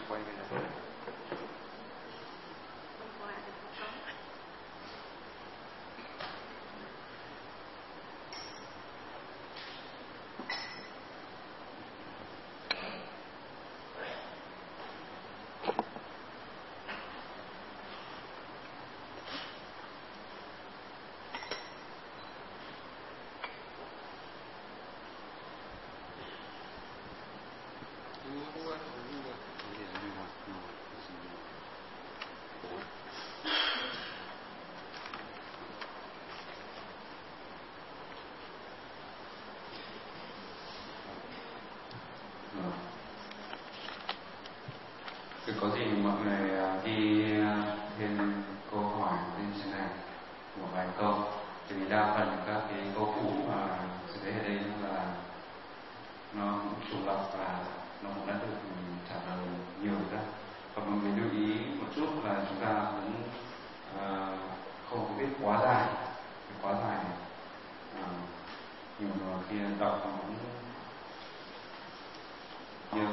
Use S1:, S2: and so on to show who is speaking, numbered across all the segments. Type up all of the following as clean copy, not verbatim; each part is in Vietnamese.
S1: quay cái này.
S2: Có gì mọi người ghi thêm câu hỏi bên trên này một vài câu, bởi vì đa phần các cái câu cũ mà sẽ thấy ở đây là nó cũng trùng lặp và nó cũng đã được trả lời nhiều rồi. Và mọi người lưu ý một chút là chúng ta cũng không có viết quá dài, nhiều người khi đọc nó cũng nhớ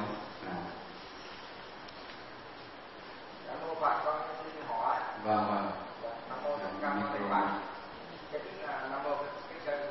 S3: Bà con xin hỏi.
S2: Vâng.
S3: Nam mô Thích Ca Mâu Ni Phật. Kính Nam mô Thích Sư.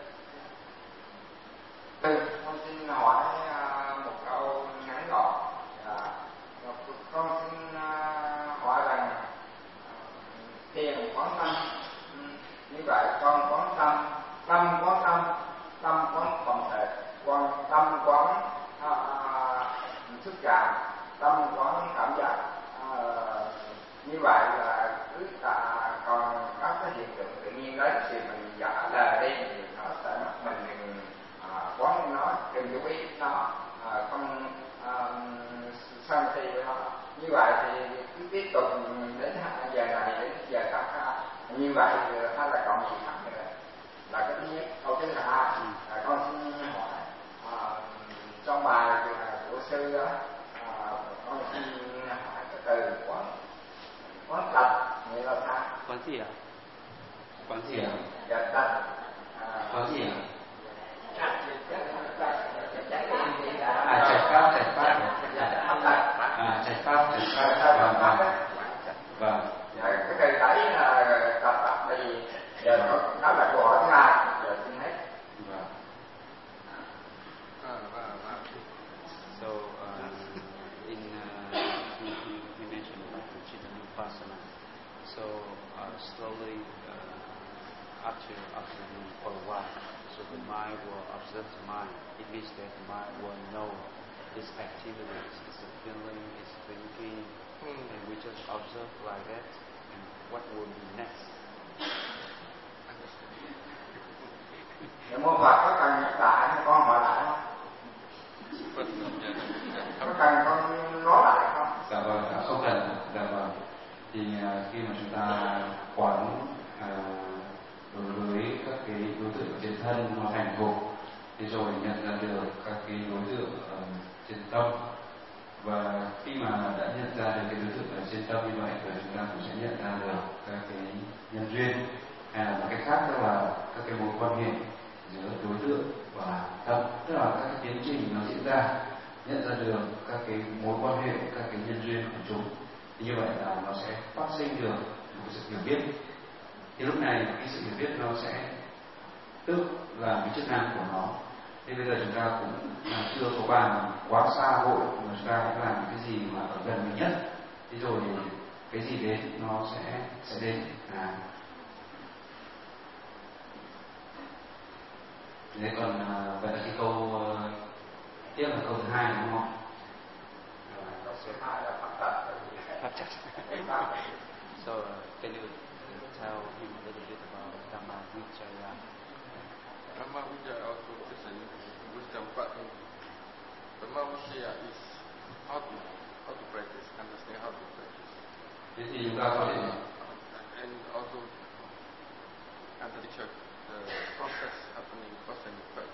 S3: Con xin hỏi một câu ngắn gọn. Con xin hỏi rằng thiền quán tâm, như vậy con quán tâm, tâm quán tổng thể, tâm quán xúc cảm, tâm quán cảm giác. Như vậy là cứ còn các cái hiện tượng tự nhiên đấy thì mình giả là đi thì nó sẽ mất mình quán nó, đừng chú ý nó, không sân si với nó. Như vậy thì cứ tiếp tục đến giờ này đến giờ khác, như vậy hay là còn gì khác nữa là cái thứ nhất. Câu thứ hai, con xin hỏi trong bài của sư đó, con xin hỏi cái từ quán tập nghĩa là sao?
S1: Quán gì ạ?
S3: Dạ tập.
S2: Quán gì ạ?
S3: Trạch pháp.
S2: Vâng.
S3: Cái từ đấy là tập là gì? Giờ nó là câu hỏi thứ hai. Giờ xin hết.
S2: Vâng.
S1: So he mentioned about the Chittanupassana. So slowly after for a while, so the mind will observe the mind. It means that the mind will know its activities, its feeling, its thinking, and we just observe like that. And what will be next?
S3: Nếu mô Phật có cần nhắc lại hay con hỏi lại không? Có cần con nói lại không?
S2: Dạ vâng, không cần. Dạ vâng. Thì khi mà chúng ta quán đối với các cái đối tượng trên thân nó thành thục, thì rồi nhận ra được các cái đối tượng trên tâm, và khi mà đã nhận ra được cái đối tượng ở trên tâm như vậy thì chúng ta cũng sẽ nhận ra được các cái nhân duyên, hay là một cách khác đó là các cái mối quan hệ giữa đối tượng và tâm, tức là các cái tiến trình nó diễn ra, nhận ra được các cái mối quan hệ, các cái nhân duyên của chúng. Thì như vậy là nó sẽ phát sinh được một sự hiểu biết. Thì lúc này cái sự hiểu biết nó sẽ tức là cái chức năng của nó. Thế bây giờ chúng ta cũng chưa có bàn quá xa hội, mà chúng ta hãy làm cái gì mà ở gần mình nhất. Thế rồi cái gì đến nó sẽ đến. Thế còn vậy là cái câu tiếp là câu thứ hai đúng không?
S3: Câu thứ hai là pháp tắc.
S1: So can you tell him a little bit about Dhamma Vicaya?
S4: Dhamma Vicaya also is a wisdom part. Dhamma Vicaya is how to practice, understand how to practice.
S2: Thế thì chúng ta có thể
S4: and also and the teacher the process happening cause and effect.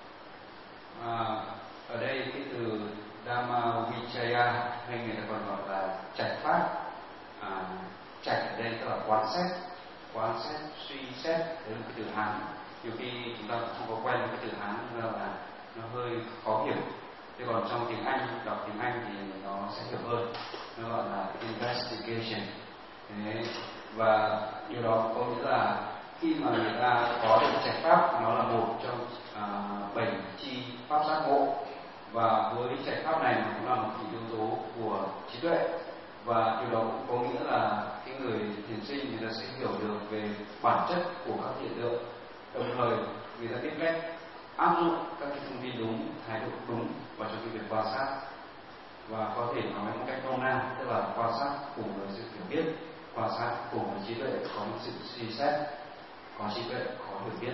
S2: Ở đây cái từ Dhamma Vicaya hay người ta còn gọi là trạch pháp. Trạch ở đây tức là quán xét, suy xét, đấy là cái từ Hán. Nhiều khi chúng ta không có quen với cái từ Hán nên là nó hơi khó hiểu. Thế còn trong tiếng Anh, đọc tiếng Anh thì nó sẽ hiểu hơn. nó gọi là investigation. Thế, và điều đó có nghĩa là khi mà người ta có được trạch pháp, nó là một trong 7 chi pháp giác ngộ, và với trạch pháp này nó cũng là một yếu tố của trí tuệ. Và điều đó cũng có nghĩa là cái người thiền sinh người ta sẽ hiểu được về bản chất của các hiện tượng, đồng thời người ta biết cách áp dụng các cái thông tin đúng, thái độ đúng vào trong cái việc quan sát. Và có thể nói một cách nôm na, tức là quan sát cùng với sự hiểu biết, quan sát cùng với trí tuệ có một sự suy xét, có trí tuệ có hiểu biết.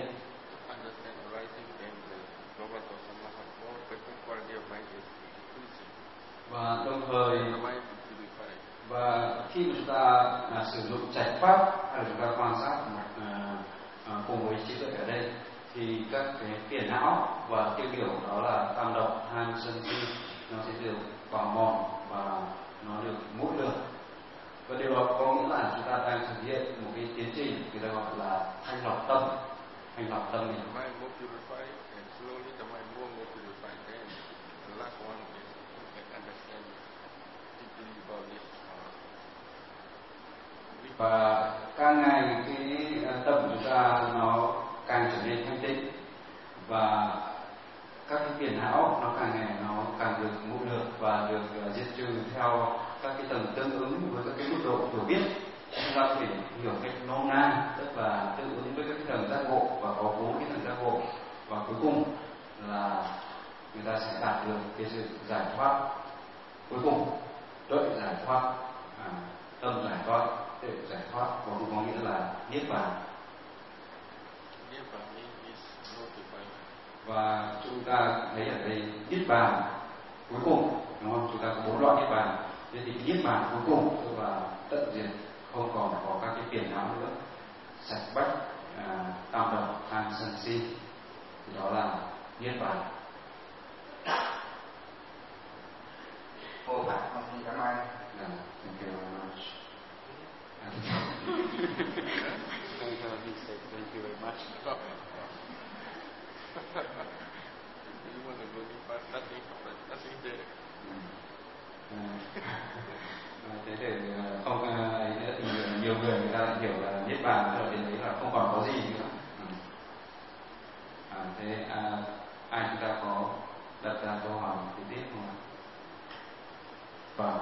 S2: Và đồng thời khi mà chúng ta sử dụng trạch pháp hay là chúng ta quan sát cùng với trí tuệ ở đây, thì các cái phiền não và tiêu biểu đó là tam động, tham, sân si nó sẽ được bào mòn và nó được mỗi lượt. Và điều đó có nghĩa là chúng ta đang thực hiện một cái tiến trình người ta gọi là thanh lọc tâm. Thanh lọc tâm mình. Và càng ngày cái tâm của chúng ta nó càng trở nên thanh tịnh, và các cái phiền não nó càng ngày nó càng được ngũ lược và được diệt trừ theo các cái tầng tương ứng với các cái mức độ hiểu biết. Chúng ta có thể hiểu cách nôm na, tức là tương ứng với các cái tầng giác ngộ, và có 4 cái tầng giác ngộ, và cuối cùng là người ta sẽ đạt được cái sự giải thoát cuối cùng, tuệ giải thoát, tâm giải thoát, tuệ giải thoát, và cũng có nghĩa là niết bàn. Và chúng ta thấy ở đây niết bàn cuối cùng, đúng không? Chúng ta có 4 loại niết bàn. Thế thì niết bàn cuối cùng tức là tận diệt, không còn có các cái phiền não nữa, sạch bách tam động, tham, sân si, thì đó là niết bàn.
S3: Cô Phật con xin cảm ơn.
S2: Thank you very much.
S1: Thank you very much.
S4: You want to go deeper, nothing there.
S2: Thế thì không ấy nữa thì nhiều người ta hiểu là niết bàn ở đến đấy là không còn có gì nữa. Thế ai chúng ta có đặt ra câu hỏi kế tiếp không ạ? Vâng.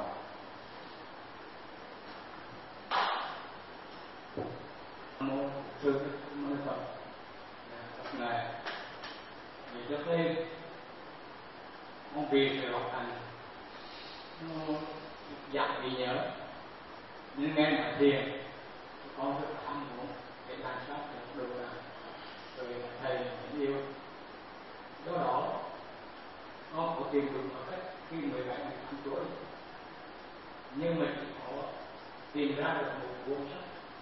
S5: Mô sư Mô Phật này thì trước đây con vì sự học hành nó dạy bị nhớ, nhưng nghe mà thiền con rất tham muốn để làm sao được là rồi thầy yêu. Do đó con có tìm được một cách khi 17-18 tuổi, nhưng mình chỉ có tìm ra được một cuốn sách,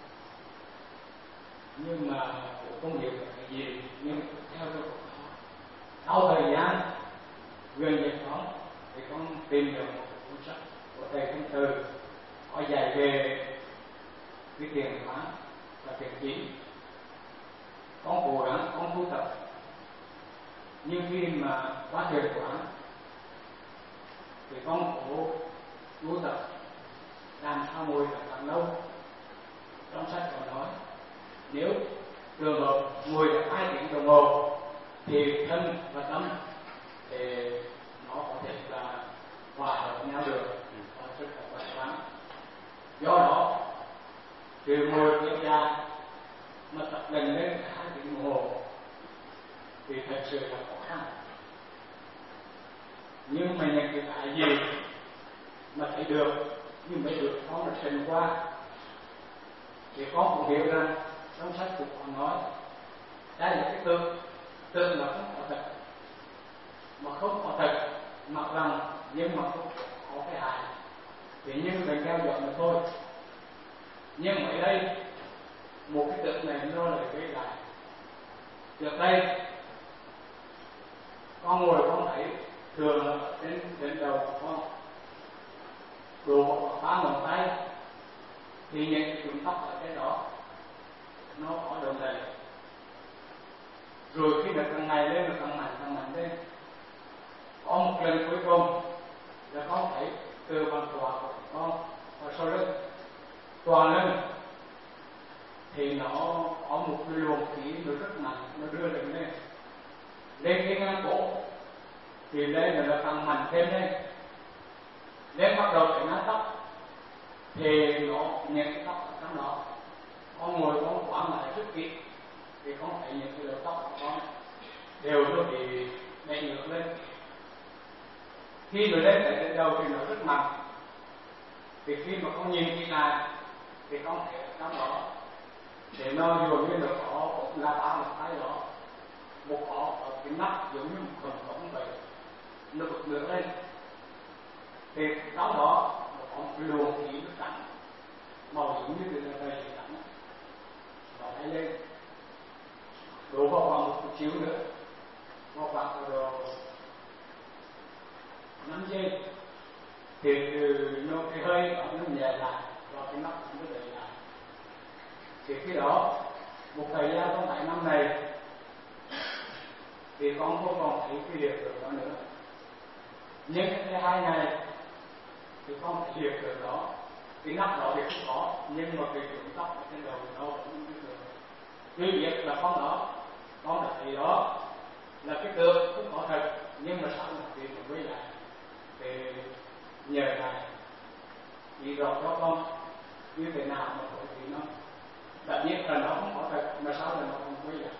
S5: nhưng mà cũng không hiểu được cái gì. Nhưng theo tôi sau thời gian gần giải phóng thì con tìm được một cuốn sách của thầy Thanh Từ có dạy về cái thiền quán và thiền chỉ. Con cố gắng con tu tập, nhưng khi mà qua thiền quán thì con cố tu tập làm sao ngồi được càng lâu. Trong sách còn nói nếu trường hợp ngồi được 2 tiếng đồng hồ thì thân và tâm thì nó có thể là hòa hợp nhau được và rất là khỏe khoắn. Do đó từ ngồi tiếp ra mà tập lần lên 2 tiếng đồng hồ thì thật sự là khó khăn. Nhưng mà những cái gì mà thấy được nhưng mới được con được sinh qua thì con cũng hiểu rằng trong sách của con nói đây là cái tượng là không có thật, mà không có thật mặc lòng nhưng mà không có cái hại thì như mình theo dõi mà thôi. Nhưng ở đây một cái tượng này nó lại gây lại. Trước đây con ngồi con thấy thường trên đầu của con đồ 3 ngón tay thì những cái cụm tóc ở cái đó nó có đồng đầy. Rồi khi được càng ngày lên, được càng mạnh lên, có một lần cuối cùng là con thấy từ bàn tọa của con và sau lưng toàn lưng thì nó có một cái luồng khí nó rất mạnh, nó đưa lên cái ngang cổ thì lên là càng mạnh thêm lên bắt đầu tới ngang tóc thì nó những cái tóc ở trong đó con ngồi con quán lại rất kỹ thì con thấy những cái lớp tóc của con đều nó bị đẩy ngược lên. Khi mà lên tới đỉnh đầu thì nó rất mạnh, thì khi mà con nhìn kỹ lại thì con thấy ở trong đó để nó dường như nó có một la ba một cái đó, một có ở cái nắp giống như một phần cổng vậy, nó bật ngược lên thì trong đó nó có một cái luồng khí nó trắng màu giống như là đầy trắng nó bay lên đổ vào khoảng một chút xíu nữa, vào khoảng độ 5 giây thì nó cái hơi nó nhẹ lại và cái nắp nó đẩy lại. Thì khi đó một thời gian trong 7 năm này thì con không còn thấy cái hiện tượng đó nữa. Nhưng cái 2 ngày thì con thấy hiện tượng đó, cái nắp đó thì không có, nhưng mà cái chuyện tóc ở trên đầu nó vẫn như thường. Tuy biết là con đã thấy đó là cái tượng cũng có thật, nhưng mà sau một việc nó quay lại thì nhờ lại chỉ rõ cho con như thế nào mà bởi vì nó đã biết là nó không có thật mà sao là nó không quay lại.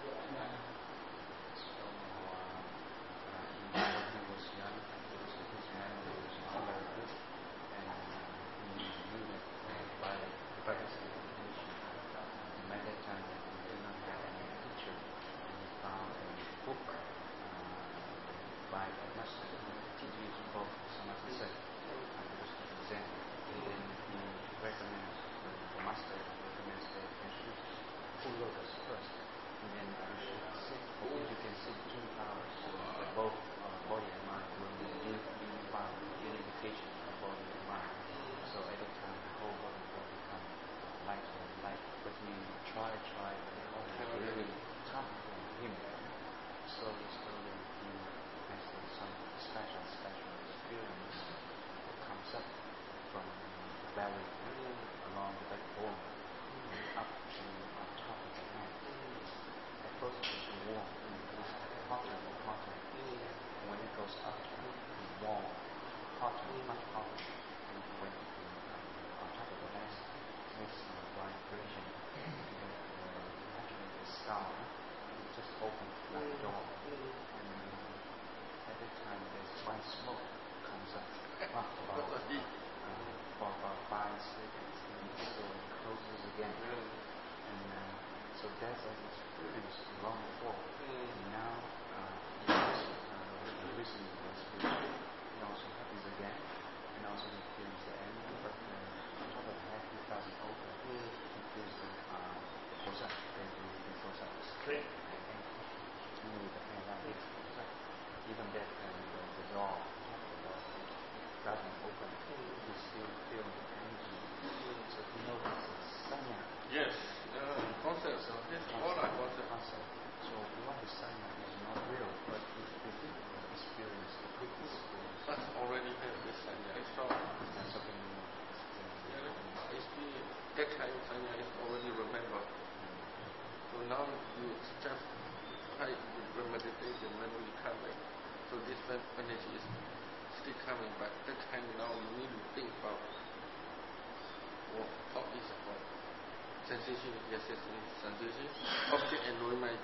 S4: Sensation, yes, sensation. Object and knowing mind,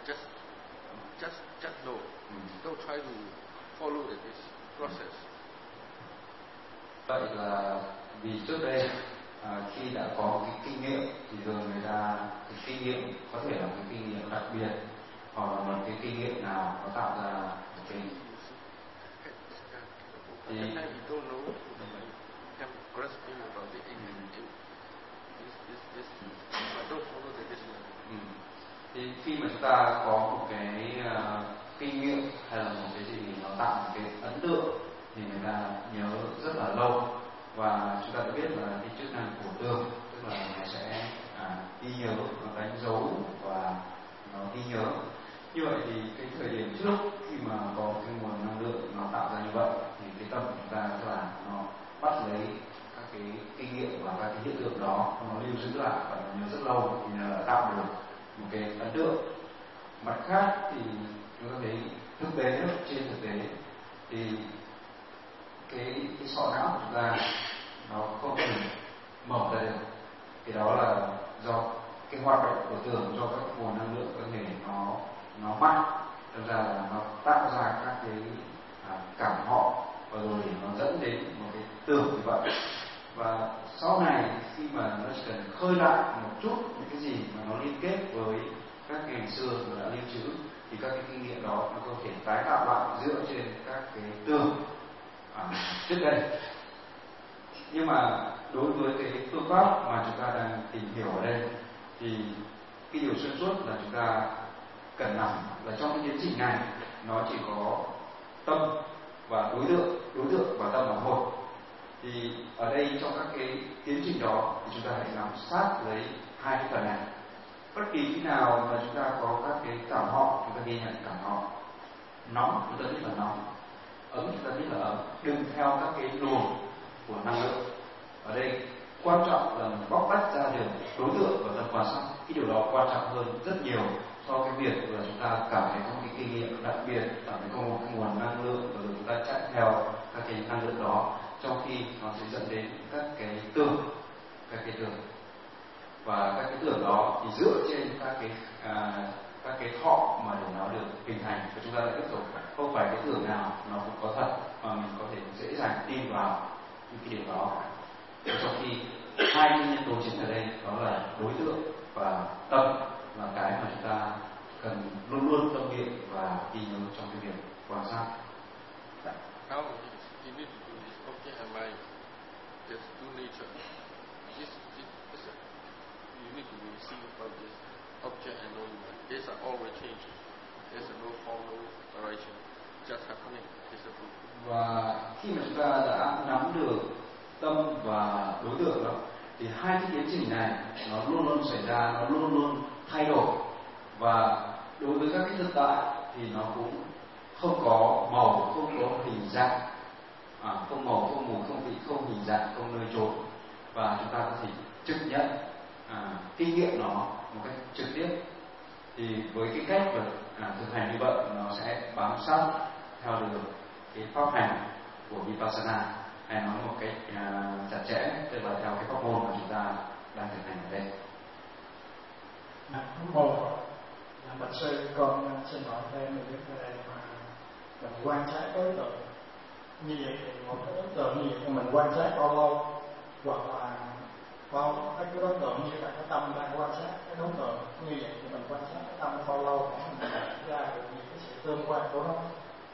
S4: just know. Don't try to follow this process.
S2: Vậy là vì trước đây khi đã có cái kinh nghiệm thì rồi người ta cái kinh nghiệm có thể là cái kinh nghiệm đặc biệt hoặc là một cái kinh nghiệm nào nó tạo ra một cái thì thì khi mà chúng ta có một cái kinh nghiệm hay là một cái gì nó tạo một cái ấn tượng thì người ta nhớ rất là lâu, và chúng ta đã biết là cái chức năng của tương tức là nó sẽ ghi nhớ, nó đánh dấu và nó ghi nhớ. Như vậy thì cái thời điểm trước khi mà có cái nguồn năng lượng nó tạo ra như vậy thì cái tâm của chúng ta tức là bắt lấy các cái kinh nghiệm và các cái hiện tượng đó, nó lưu giữ lại và nó nhớ rất lâu thì nó đã tạo được một cái ấn tượng. Mặt khác thì chúng ta thấy trên thực tế thì cái sọ não của chúng ta nó không thể mở ra được. Cái đó là do cái hoạt động của tưởng, do các nguồn năng lượng cơ thể nó mắc, nên ra là nó tạo ra các cái cảm họ, và rồi nó dẫn đến một cái tưởng như vậy. Và sau này khi mà nó chỉ cần khơi lại một chút những cái gì mà nó liên kết với các ngày xưa mà đã lưu trữ, thì các cái kinh nghiệm đó nó có thể tái tạo lại dựa trên các cái tưởng trước đây. Nhưng mà đối với cái phương pháp mà chúng ta đang tìm hiểu ở đây thì cái điều xuyên suốt là chúng ta cần nắm là trong cái tiến trình này nó chỉ có tâm và đối tượng và tâm là một. Thì ở đây trong các cái tiến trình đó thì chúng ta hãy nắm sát lấy hai cái phần này. Bất kỳ khi nào mà chúng ta có các cái cảm họ, chúng ta ghi nhận cảm họ. Nóng chúng ta biết là nóng, ấm chúng ta biết là ấm, đừng theo các cái luồng của năng lượng. Ở đây quan trọng là mình bóc tách ra được đối tượng và tâm quan sát. Cái điều đó quan trọng hơn rất nhiều so với việc là chúng ta cảm thấy có một cái kinh nghiệm đặc biệt, cảm thấy có một cái nguồn năng lượng và rồi chúng ta chạy theo các cái năng lượng đó, trong khi nó sẽ dẫn đến các cái tưởng, và các cái tưởng đó thì dựa trên các cái thọ mà để nó được hình thành, và chúng ta lại tiếp tục không phải cái tưởng nào nó cũng có thật mà mình có thể dễ dàng tin vào những cái điều đó. Trong khi hai cái nhân tố chính ở đây đó là đối tượng và tâm là cái mà chúng ta cần luôn luôn tâm niệm và ghi nhớ trong cái việc quan sát.
S4: How you need to do this object and mind. There's two nature. You need to receive from this object and knowing mind. These are always changing. There's no form, no direction. Just happening. It's a book.
S2: Và khi mà chúng ta đã nắm được tâm và đối tượng đó, thì hai cái tiến trình này nó luôn luôn xảy ra, nó luôn luôn thay đổi. Và đối với các cái thực tại thì nó cũng không có màu, không có hình dạng, không màu, không mùi, không vị, không hình dạng, không nơi chốn, và chúng ta có thể trực nhận kinh nghiệm nó một cách trực tiếp. Thì với cái cách thực hành như vậy, nó sẽ bám sát theo được cái pháp hành của Vipassana, hay nói một cách chặt chẽ, tức là theo cái pháp môn mà chúng ta đang thực hành ở đây.
S6: Pháp môn là bạch sư, con xin hỏi thêm về vấn đề mà mình quan sát đối tượng như vậy, thì một cái đối tượng như vậy thì mình quan sát bao lâu, hoặc là cái đối tượng như là cái tâm đang quan sát cái đối tượng như vậy thì mình quan sát cái tâm bao lâu để mình ra được những cái sự tương quan của nó.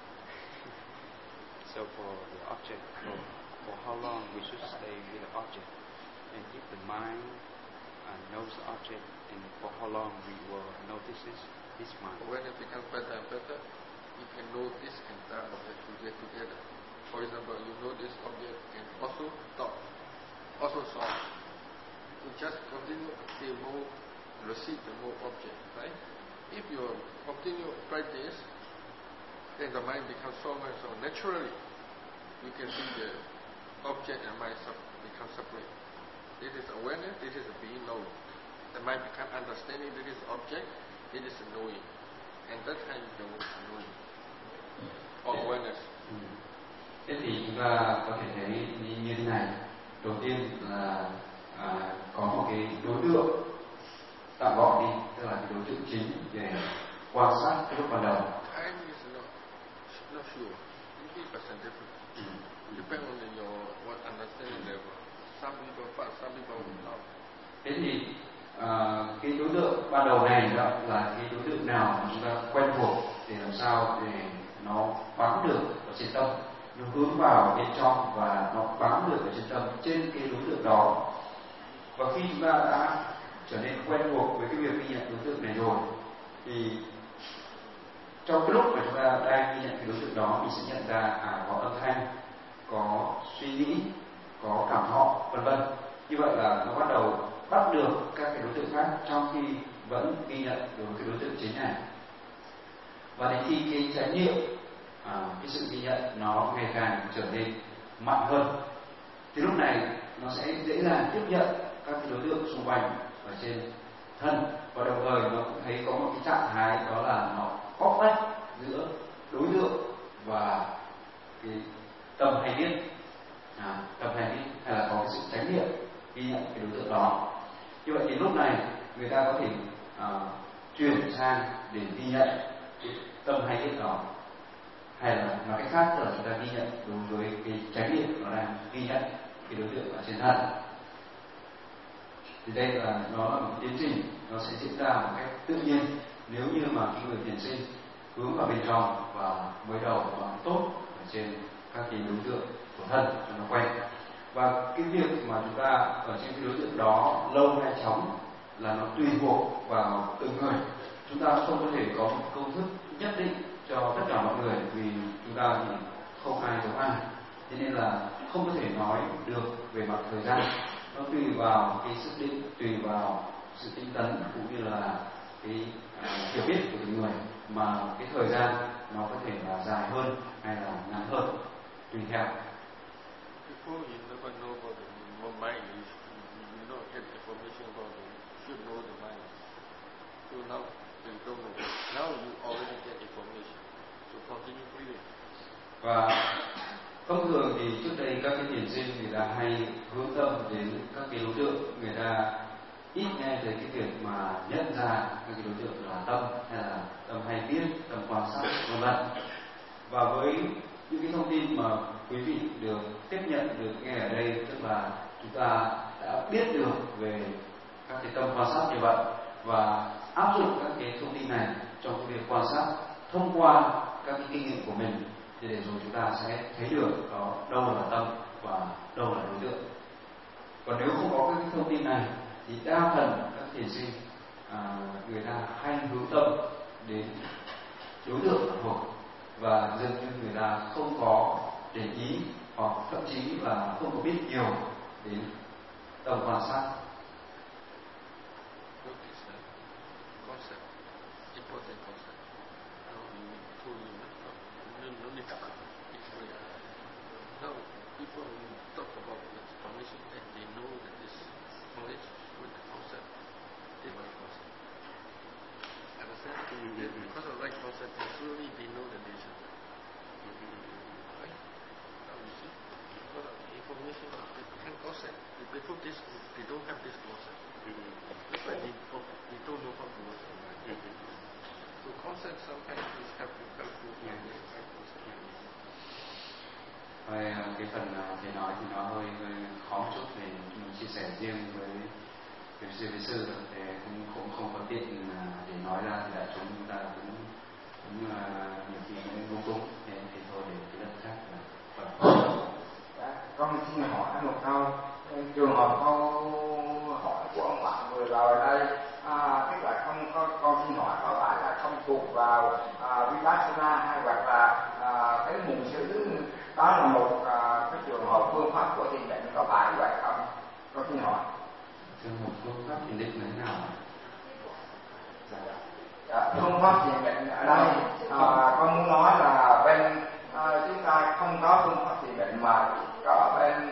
S1: So for the object, for how long we should stay with the object, and if the mind knows the object, and for how long we will notice this mind.
S4: When it becomes better and better, you can know this and that object together. For example, you know this object and also stop, also solve. You just continue the more, receive the more object, right? If you continue practice, then the mind becomes stronger and stronger. Naturally, you can see the object and mind become separate. This is awareness, this is being known. The mind becomes understanding, this is object, this is knowing. And that time you go to knowing. Or awareness.
S2: Thế thì chúng ta có thể thấy như thế này. Đầu tiên là có một cái đối tượng tạm gọi đi, tức là cái đối tượng chính để quan sát cái lúc ban đầu.
S4: Time is not sure. 50% different. Depends on your understanding level. Some people fast, some people not.
S2: Thế thì cái đối tượng ban đầu này đó là cái đối tượng nào mà chúng ta quen thuộc, để làm sao để nó bám được ở trên tâm, nó hướng vào bên trong và nó bám được ở trên tâm, trên cái đối tượng đó. Và khi chúng ta đã trở nên quen thuộc với cái việc ghi nhận đối tượng này rồi, thì trong cái lúc mà chúng ta đang ghi nhận cái đối tượng đó, mình sẽ nhận ra có âm thanh, có suy nghĩ, có cảm thọ, vân vân. Như vậy là nó bắt đầu bắt được các cái đối tượng khác, trong khi vẫn ghi nhận được cái đối tượng chính này. Và đến khi cái chánh niệm, cái sự ghi nhận nó ngày càng trở nên mạnh hơn, thì lúc này nó sẽ dễ dàng tiếp nhận các cái đối tượng xung quanh ở trên thân, và đồng thời nó cũng thấy có một cái trạng thái đó là nó bóc tách giữa đối tượng và cái tâm hay biết, tâm hay biết, hay là có cái sự chánh niệm ghi nhận cái đối tượng đó. Như vậy thì lúc này người ta có thể chuyển sang để ghi nhận cái tâm hay biết đó, hay là nói cách khác là chúng ta ghi nhận đối với cái chánh niệm nó đang ghi nhận cái đối tượng ở trên thân. Thì đây là nó là một tiến trình, nó sẽ diễn ra một cách tự nhiên nếu như mà cái người thiền sinh hướng vào bên trong và mới đầu và tốt ở trên các cái đối tượng của thân cho nó quen. Và cái việc mà chúng ta ở trên cái đối tượng đó lâu hay chóng là nó tùy thuộc vào từng người. Chúng ta không có thể có một công thức nhất định cho tất cả mọi người, vì chúng ta thì không ai giống ai, cho nên là không có thể nói được về mặt thời gian. Nó tùy vào cái sức định, tùy vào sự tinh tấn cũng như là cái hiểu biết của từng người, mà cái thời gian nó có thể là dài hơn hay là ngắn hơn tùy theo.
S4: Before you never know about the mind, you not get information about it. You should know the mind. So now you don't know. Now you already get information. So continue breathing.
S2: Và thông thường thì trước đây các cái thiền sinh người ta hay hướng tâm đến các cái đối tượng, người ta ít nghe thấy cái việc mà nhận ra các cái đối tượng là tâm, hay là tâm hay biết, tâm quan sát, vân vân. Và với những cái thông tin mà quý vị được tiếp nhận, được nghe ở đây, tức là chúng ta đã biết được về các cái tâm quan sát như vậy và áp dụng các cái thông tin này trong cái việc quan sát thông qua các cái kinh nghiệm của mình, thì để rồi chúng ta sẽ thấy được đó đâu là tâm và đâu là đối tượng. Còn nếu không có các cái thông tin này thì đa phần các thiền sinh người ta hay hướng tâm đến đối tượng thuộc, và dường như người ta không có để ý hoặc thậm chí là không có biết nhiều đến tâm quan sát.
S4: Because of right concept, slowly they know the nature. Right? Now you see, because of the information, they can concept. Before this group, they don't have this concept. That's why they don't know how to work the mind. So concept sometimes is helpful in the right concept.
S2: Cái phần thầy nói thì nó hơi khó một chút, thì mình chia sẻ riêng với sư thì cũng không có tiện để nói ra, thì đại chúng ta cũng nhiều khi cũng lung tung, thì thôi để cái lần khác là
S3: con xin hỏi một câu, trường hợp câu hỏi của ông bạn vừa rồi đây, tức là con xin hỏi có phải là không thuộc vào Vipassana hay hoặc là cái mùng xứ đó là một cái trường hợp phương pháp của thiền định, có phải vậy không? Con xin hỏi.
S2: Trường hợp phương pháp thiền định là thế nào?
S3: Phương pháp thiền định ở đây con muốn nói là bên chúng ta không có phương pháp thiền định mà có bên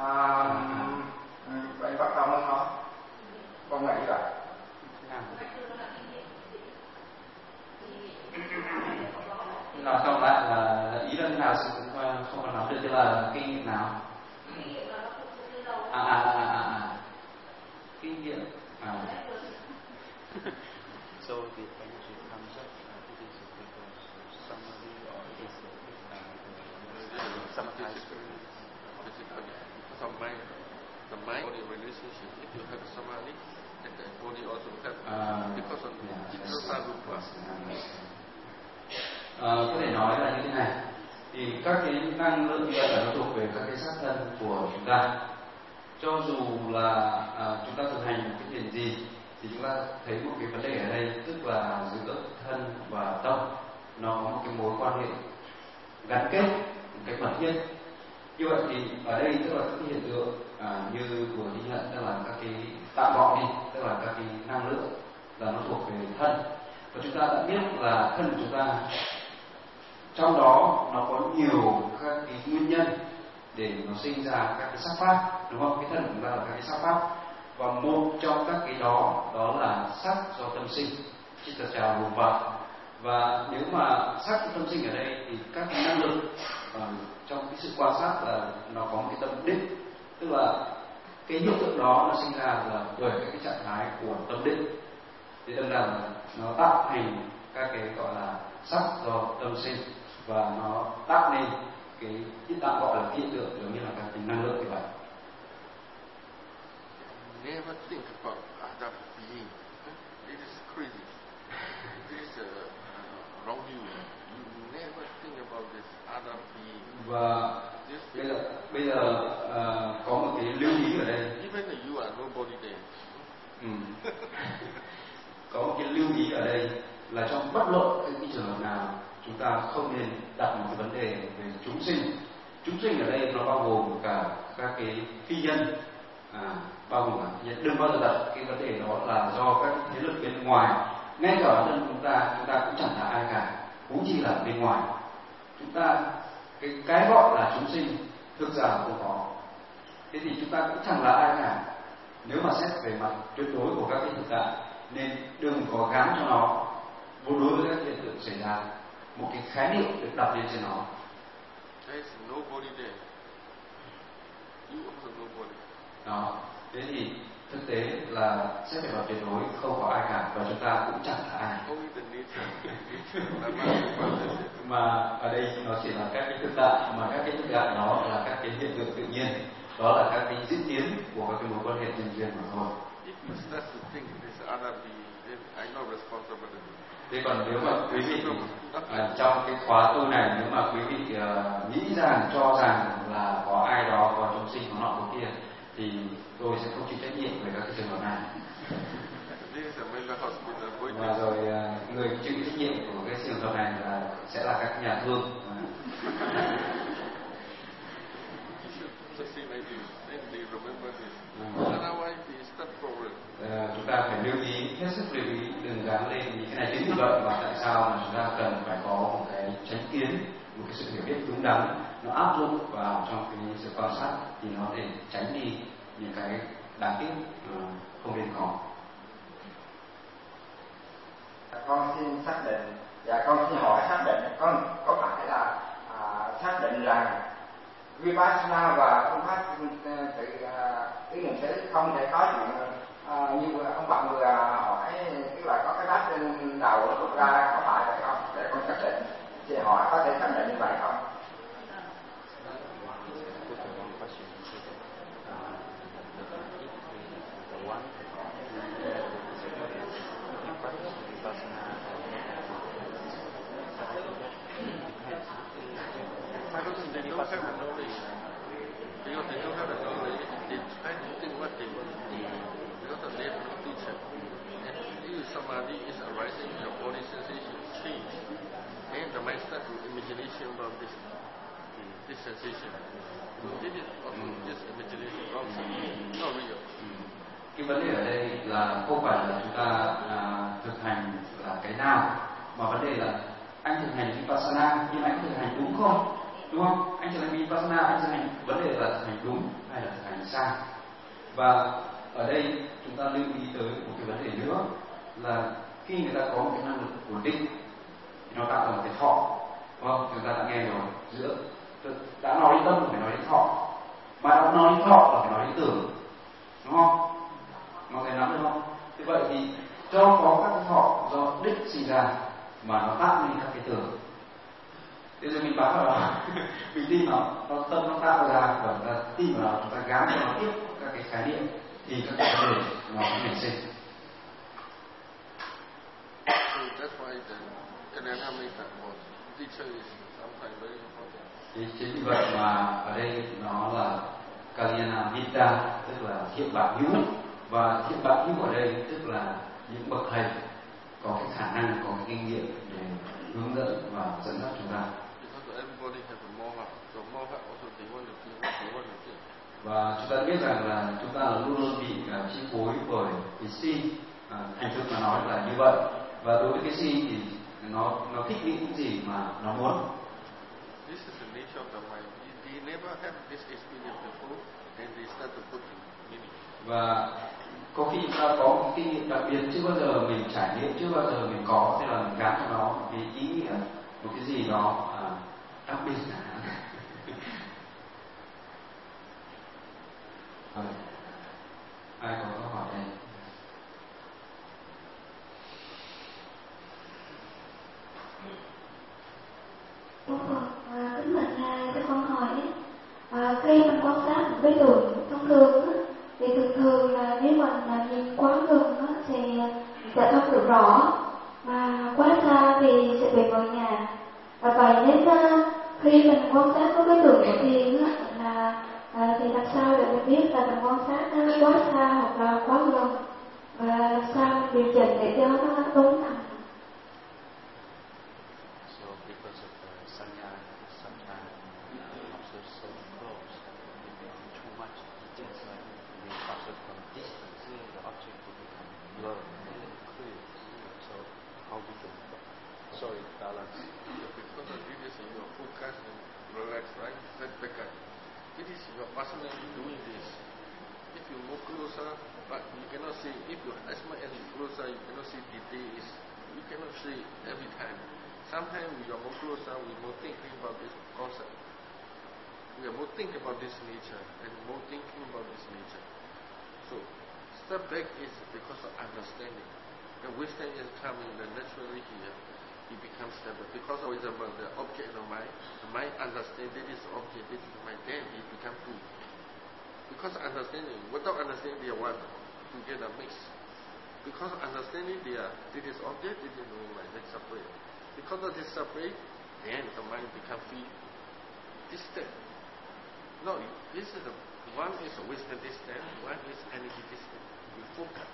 S3: Bắc Tông mới nói. Con nghĩ vậy.
S2: Nói xong lại là ý là thế nào sư cũng không còn nắm được, tức là kinh nghiệm nào? Kinh nghiệm.
S1: So the energy comes up, it is because somebody or it is sometimes
S4: the mind body relationship. If you have samadhi, then the body also have because of Chitta Rupa.
S2: Có thể nói là như thế này, thì các cái năng lượng như vậy nó thuộc về các cái sắc thân của chúng ta. Cho dù là chúng ta thực hành một cái thiền gì thì chúng ta thấy một cái vấn đề ở đây, tức là giữa thân và tâm nó có một cái mối quan hệ gắn kết một cái mật thiết. Như vậy thì ở đây tức là các cái hiện tượng như của ghi nhận, tức là các cái tạm gọi đi, tức là các cái năng lượng là nó thuộc về thân, và chúng ta đã biết là thân của chúng ta trong đó nó có nhiều các cái nguyên nhân để nó sinh ra các cái sắc pháp, đúng không? Cái thân của chúng ta là các cái sắc pháp, và một trong các cái đó là sắc do tâm sinh, chitta trà rupa. Và nếu mà sắc do tâm sinh ở đây thì các cái năng lực trong cái sự quan sát là nó có một cái tâm định, tức là cái hiện tượng đó nó sinh ra là bởi cái trạng thái của tâm định, thì đâm ra là nó tạo thành các cái gọi là sắc do tâm sinh, và nó tạo nên cái tạm gọi là hiện tượng giống như là các cái năng lượng như vậy.
S4: Never think about other being. This is crazy. This is wrong view. You never think about this other being.
S2: Và bây giờ có một cái lưu ý ở đây.
S4: Even if you are nobody there.
S2: Có một cái lưu ý ở đây là trong bất luận cái trường hợp nào chúng ta không nên đặt một cái vấn đề về chúng sinh. Chúng sinh ở đây nó bao gồm cả các cái phi nhân, bao gồm cả phi nhân. Đừng bao giờ đặt cái vấn đề đó là do các thế lực bên ngoài. Ngay cả bản thân chúng ta cũng chẳng là ai cả, huống chi là bên ngoài. Chúng ta cái gọi là chúng sinh thực ra là không có. Thế thì chúng ta cũng chẳng là ai cả nếu mà xét về mặt tuyệt đối của các cái thực tại, nên đừng có gán cho nó vô đối với các hiện tượng xảy ra một cái khái niệm được đặt lên trên nó.
S4: There's nobody there. You also nobody.
S2: Đó. Thế thì thực tế là xét về mặt tuyệt đối không có ai cả, và chúng ta cũng chẳng là ai. Mà ở đây nó chỉ là các cái thực tại, mà các cái thực tại đó là các cái hiện tượng tự nhiên, đó là các cái diễn tiến của các cái mối quan hệ nhân duyên mà thôi. Thế còn nếu mà quý vị trong cái khóa tu này, nếu mà quý vị nghĩ rằng cho rằng là có ai đó có chúng sinh có nọ có kia, thì tôi sẽ không chịu trách nhiệm về các cái trường hợp này. Và rồi người chịu trách nhiệm của cái trường hợp này là sẽ là các nhà thương. Chúng ta phải lưu ý, hết sức lưu ý, đừng gán lên những cái này. Chính vì vậy mà tại sao mà chúng ta cần phải có một cái chánh kiến, một cái sự hiểu biết đúng đắn, nó áp dụng vào trong cái sự quan sát, thì nó để tránh đi những cái đáng tiếc không nên có.
S3: Con xin xác định, và con xin hỏi xác định, con có phải là xác định rằng Vipassana và phương pháp tự ý niệm xứ không thể có chuyện như ông bạn vừa hỏi, tức là có cái đáp trên đầu nó rút ra, có phải vậy không? Để con xác định, chị hỏi có thể xác định như vậy không?
S4: Samadhi is arising in your body sensation change, and the mind starts with imagination about this sensation. This is also just imagination, not real.
S2: Cái vấn đề ở đây là không phải là chúng ta thực hành là cái nào, mà vấn đề là anh thực hành Vipassana nhưng anh thực hành đúng không? Đúng không? Anh thực hành Vipassana, anh thực hành, vấn đề là thực hành đúng hay là thực hành sai. Và ở đây chúng ta lưu ý tới một cái vấn đề nữa là khi người ta có một cái năng lực ổn định thì nó tạo ra một cái thọ, đúng không? Chúng ta đã nghe rồi, giữa đã nói đến tâm phải nói đến thọ, mà đã nói đến thọ là phải nói đến tưởng, đúng không? Mọi người nắm được không? Thế vậy thì do có các cái thọ do đích sinh ra mà nó tạo nên các cái tưởng. Thế rồi mình bám vào đó, mình tin nó tâm nó tạo ra, và chúng ta tin vào đó, chúng ta gán cho nó tiếp các cái khái niệm, thì các cái vấn đề nó sẽ nảy sinh. Chính vì vậy mà ở đây nó là Kalyana Mitta, tức là thiện bạn hữu, và thiện bạn hữu ở đây tức là những bậc thầy có cái khả năng, có cái kinh nghiệm để hướng dẫn và dẫn dắt chúng ta. Và chúng ta biết rằng là chúng ta luôn luôn bị chi phối bởi cái si, thành thực mà nói là như vậy. Và đối với cái si thì nó thích những gì mà nó muốn.
S4: never have this experience before, and they start to put meaning.
S2: Và có khi chúng ta có một kinh nghiệm đặc biệt chưa bao giờ mình trải nghiệm, chưa bao giờ mình có, thế là mình gắn cho nó một cái ý nghĩa, một cái gì đó đặc biệt chẳng hạn. Ai có câu hỏi này?
S7: Kính bạch ngài cho con hỏi, khi mình quan sát một cái tượng thông thường thì thường là nếu mình nhìn quá gần thì sẽ không được rõ, mà quá xa thì sẽ bị mờ nhạt. Và vậy nếu khi mình quan sát có cái tượng của thiền thì làm sao để mình biết là mình quan sát quá xa hoặc là quá gần, và làm sao mình điều chỉnh để cho nó đúng thẳng.
S1: So because of the sanya, sometimes observe so close, too much details, like we observe from distance, the object will become blurred and clear. So how we can balance?
S4: Because of this, you are focused and relaxed, right? That's better. It is your personal doing this. If you move closer, but you cannot see. If you as much as you closer, you cannot see details. You cannot see every time. Sometimes we are more closer, we more thinking about this concept. We are more thinking about this nature and more thinking about this nature. So, step back is because of understanding. The wisdom is coming naturally here. It becomes stable. Because, for example, the object of the mind understands this object, this is mind, then it becomes two. Because understanding, without understanding, they are one, together mixed. Because understanding, this is object, this is mind, that's separate. Because of this separate, then the mind becomes free, distant. No, this is one is wisdom distant, one is energy distant. You focus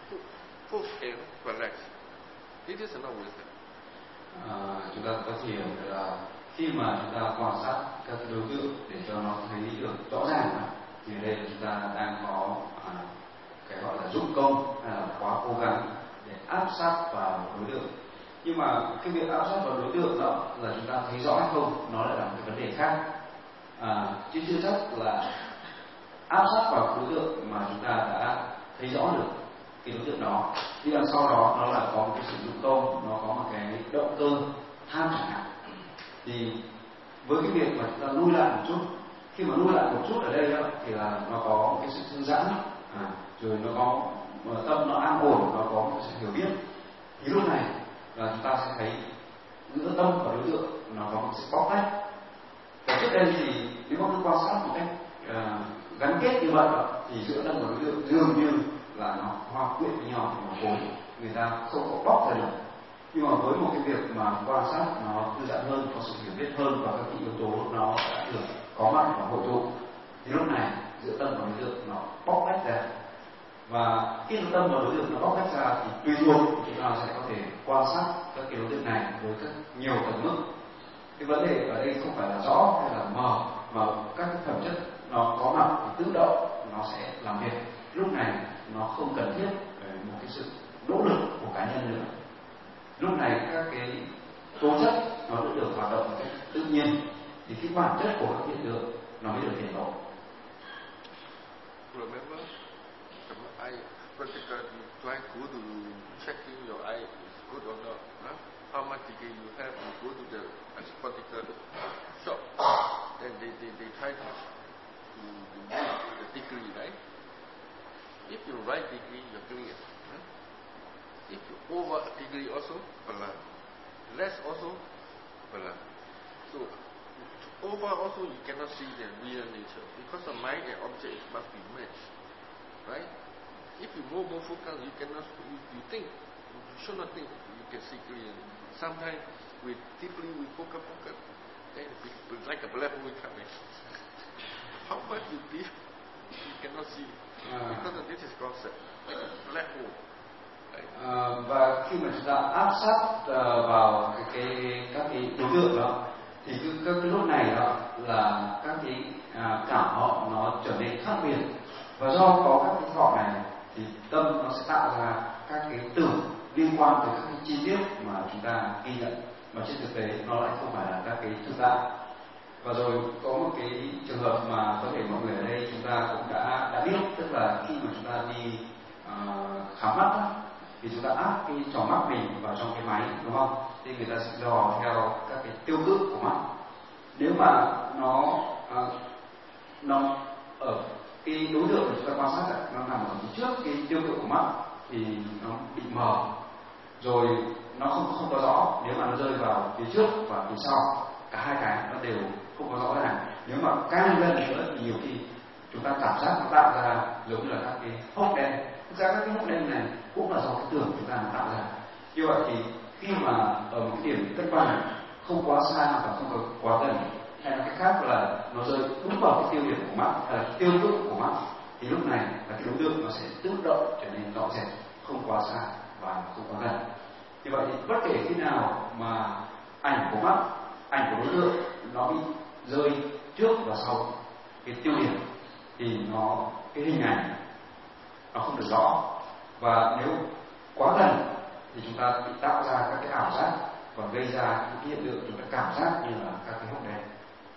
S4: and relax. This is not wisdom.
S2: Chúng ta có thể hiểu là khi mà chúng ta quan sát các đối tượng để cho nó thấy được rõ ràng thì đây chúng ta đang có cái gọi là dụng công hay là quá cố gắng để áp sát vào đối tượng. Nhưng mà cái việc áp sát vào đối tượng đó là chúng ta thấy rõ hay không, nó lại là một cái vấn đề khác. Chứ chưa chắc là áp sát vào đối tượng mà chúng ta đã thấy rõ được cái đối tượng đó, thì đằng sau đó nó là có một cái sự dụng công, nó có một cái động cơ tham chẳng hạn. Thì với cái việc mà chúng ta lui lại một chút, khi mà lui lại một chút ở đây đó, thì là nó có một cái sự thư giãn, rồi nó có tâm nó an ổn, nó có một sự hiểu biết. Thì lúc này là chúng ta sẽ thấy giữa tâm và đối tượng nó có một sự bóc tách. Và trước đây thì nếu mà cứ quan sát một cách gắn kết như vậy đó, thì giữa tâm và đối tượng dường như là nó hòa quyện với nhau, nó phối, người ta không có bóc ra được. Nhưng mà với một cái việc mà quan sát nó thư giãn hơn, có sự hiểu biết hơn và các cái yếu tố nó đã được có mặt và hội tụ, thì lúc này giữa tâm và đối tượng nó bóc tách ra. Và khi tâm và đối tượng nó bóc tách ra thì tùy thuộc chúng ta sẽ có thể quan sát các cái đối tượng này với các nhiều tầng mức. Cái vấn đề ở đây không phải là rõ hay là mờ, mà các cái phẩm chất nó có mặt thì tự động nó sẽ làm việc. Lúc này nó không cần thiết một cái sự nỗ lực của cá nhân nữa. Lúc này các cái tố chất nó đã được hoạt động một cách tự nhiên, thì cái bản chất của các hiện tượng nó mới được hiện lộ.
S4: Remember, the eye practical, you try go to checking your eye is good or not. Huh? How much degree you have, you go to the particular shop, then they try to the degree, right? If you right degree, you're clear. Huh? If you over degree also, less also, so over also you cannot see the real nature, because the mind and object must be matched, right? If you more focus, you cannot. You think, you should not think. You can see clearly. Sometimes we focus, then it's like a black hole coming. How much you deep, you cannot see, because of this is concept, like a black hole.
S2: Và khi mà chúng ta áp sát vào các cái đối tượng đó, thì các cái lúc này đó là các cái cảm họ nó trở nên khác biệt, và do có các cái họ này thì tâm nó sẽ tạo ra các cái tưởng liên quan tới các cái chi tiết mà chúng ta ghi nhận, mà trên thực tế nó lại không phải là các cái thực tại. Và rồi có một cái trường hợp mà có thể mọi người ở đây chúng ta cũng đã biết, tức là khi mà chúng ta đi khám mắt đó, thì chúng ta áp cái tròng mắt mình vào trong cái máy, đúng không? Thì người ta sẽ dò theo các cái tiêu cự của mắt. Nếu mà nó ở cái đối tượng mà chúng ta quan sát lại, nó nằm ở phía trước cái tiêu cự của mắt thì nó bị mờ, rồi nó không có rõ. Nếu mà nó rơi vào phía trước và phía sau, cả hai cái nó đều không có rõ ràng. Nếu mà càng gần nữa thì nhiều khi chúng ta cảm giác nó tạo ra giống như là các cái hốc đen. Thực ra các cái hốc đen này cũng là do cái tường chúng ta nó tạo ra. Như vậy thì khi mà ở một cái điểm cân bằng không quá xa và không có quá gần, hay là cái khác là nó rơi đúng vào cái tiêu điểm của mắt hay là cái tiêu cự của mắt, thì lúc này là cái đối tượng nó sẽ tự động trở nên rõ rệt, không quá xa và không quá gần. Như vậy thì bất kể khi nào mà ảnh của mắt, ảnh của đối tượng nó bị rơi trước và sau cái tiêu điểm thì cái hình ảnh nó không được rõ, và nếu quá gần thì chúng ta bị tạo ra các cái ảo giác và gây ra những cái hiện tượng chúng ta cảm giác như là các cái hốc đen.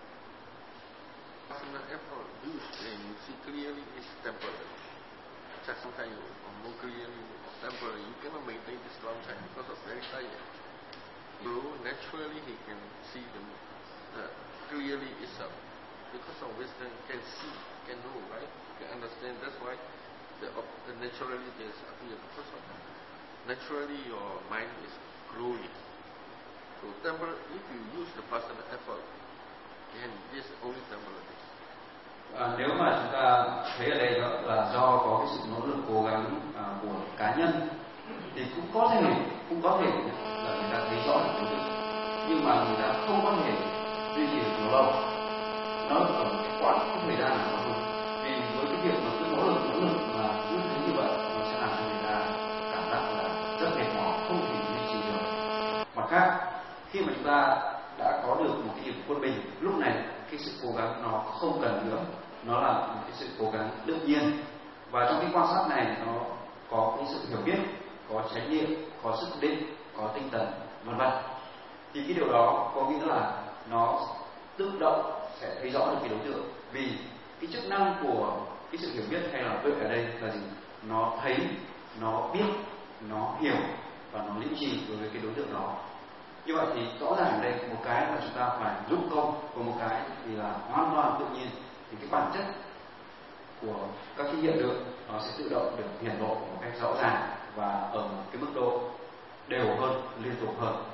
S4: Effort used and you see clearly is temporary. Just sometimes you more clearly temporary. You cannot maintain this long time because of very tired. So naturally he can see the clearly itself. Because of wisdom can see, can know, right? Can understand. That's why the naturally there's appear. Because of that. Naturally your mind is growing. So temporary, if you use the personal effort, then this only temporary.
S2: Nếu mà chúng ta thấy ở đây đó là do có cái sự nỗ lực cố gắng của cá nhân thì cũng có thể là người ta thấy rõ được đối tượng, nhưng mà người ta không có thể duy trì được lâu, nó ở một cái quãng thời gian nào đó thôi. Vì với cái việc mà cứ nỗ lực mà cứ thấy như vậy, nó sẽ làm cho người ta cảm giác là rất mệt mỏi, không thể duy trì được. Mặt khác, khi mà chúng ta đã có được một cái điểm quân bình, lúc này cái sự cố gắng nó không cần nữa, nó là một cái sự cố gắng tự nhiên. Và trong cái quan sát này nó có cái sự hiểu biết, có chánh niệm, có sức định, có tinh tấn, vân vân. Thì cái điều đó có nghĩa là nó tự động sẽ thấy rõ được cái đối tượng, vì cái chức năng của cái sự hiểu biết hay là tuệ ở đây là gì? Nó thấy, nó biết, nó hiểu và nó lĩnh trì đối với cái đối tượng đó. Như vậy thì rõ ràng ở đây một cái là chúng ta phải dụng công, còn một cái thì là hoàn toàn tự nhiên. Thì cái bản chất của các cái hiện tượng nó sẽ tự động được hiển lộ một cách rõ ràng và ở một cái mức độ đều hơn, liên tục hơn.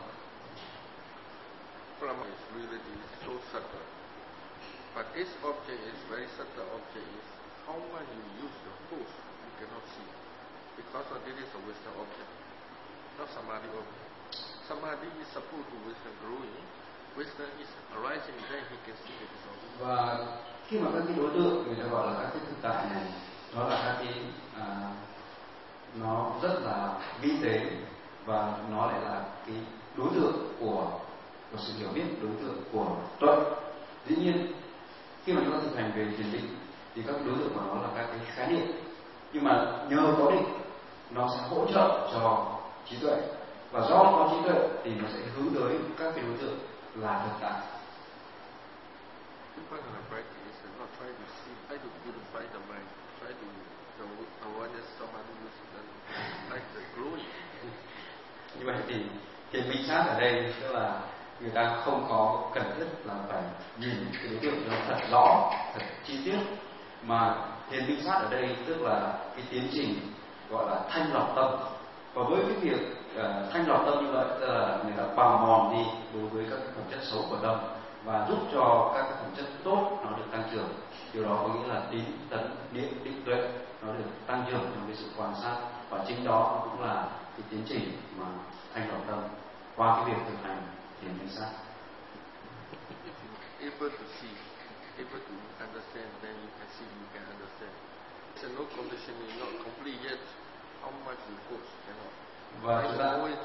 S4: Brahma is really so subtle, but this object is very subtle object. Is how much you use the force you cannot see, because this is a wisdom object, not samadhi object. Samadhi is supposed to wisdom growing. Wisdom is arising, then he can see it.
S2: Và khi mà các cái đối tượng người ta gọi là các cái thực tại này, nó là các cái nó rất là vi tế và nó lại là cái đối tượng của sự hiểu biết, đối tượng của tuệ. Dĩ nhiên khi mà chúng ta thực hành về thiền định thì các đối tượng của nó là các cái khái niệm, nhưng mà nhờ có định nó sẽ hỗ trợ cho trí tuệ, và do có trí tuệ thì nó sẽ hướng tới các cái đối tượng là thực tại.
S4: Practice and not try to see, try to purify the mind, try to the awareness somebody like the growing.
S2: Như vậy thì thiền minh sát ở đây tức là người ta không có cần thiết là phải nhìn cái đối tượng nó thật rõ, thật chi tiết, mà thiền minh sát ở đây tức là cái tiến trình gọi là thanh lọc tâm. Và với cái việc thanh lọc tâm như vậy, tức là người ta bào mòn đi đối với các cái phẩm chất xấu của tâm và giúp cho các cái phẩm chất tốt nó được tăng trưởng. Điều đó có nghĩa là tín, tấn, niệm, định, tuệ nó được tăng trưởng trong cái sự quan sát, và chính đó cũng là cái tiến trình mà thanh lọc tâm qua cái việc thực hành thiền minh sát.
S4: Able to see, able to understand, then you can see, you can understand. There's no conditioning, not complete yet. How much you force cannot.
S2: Và chúng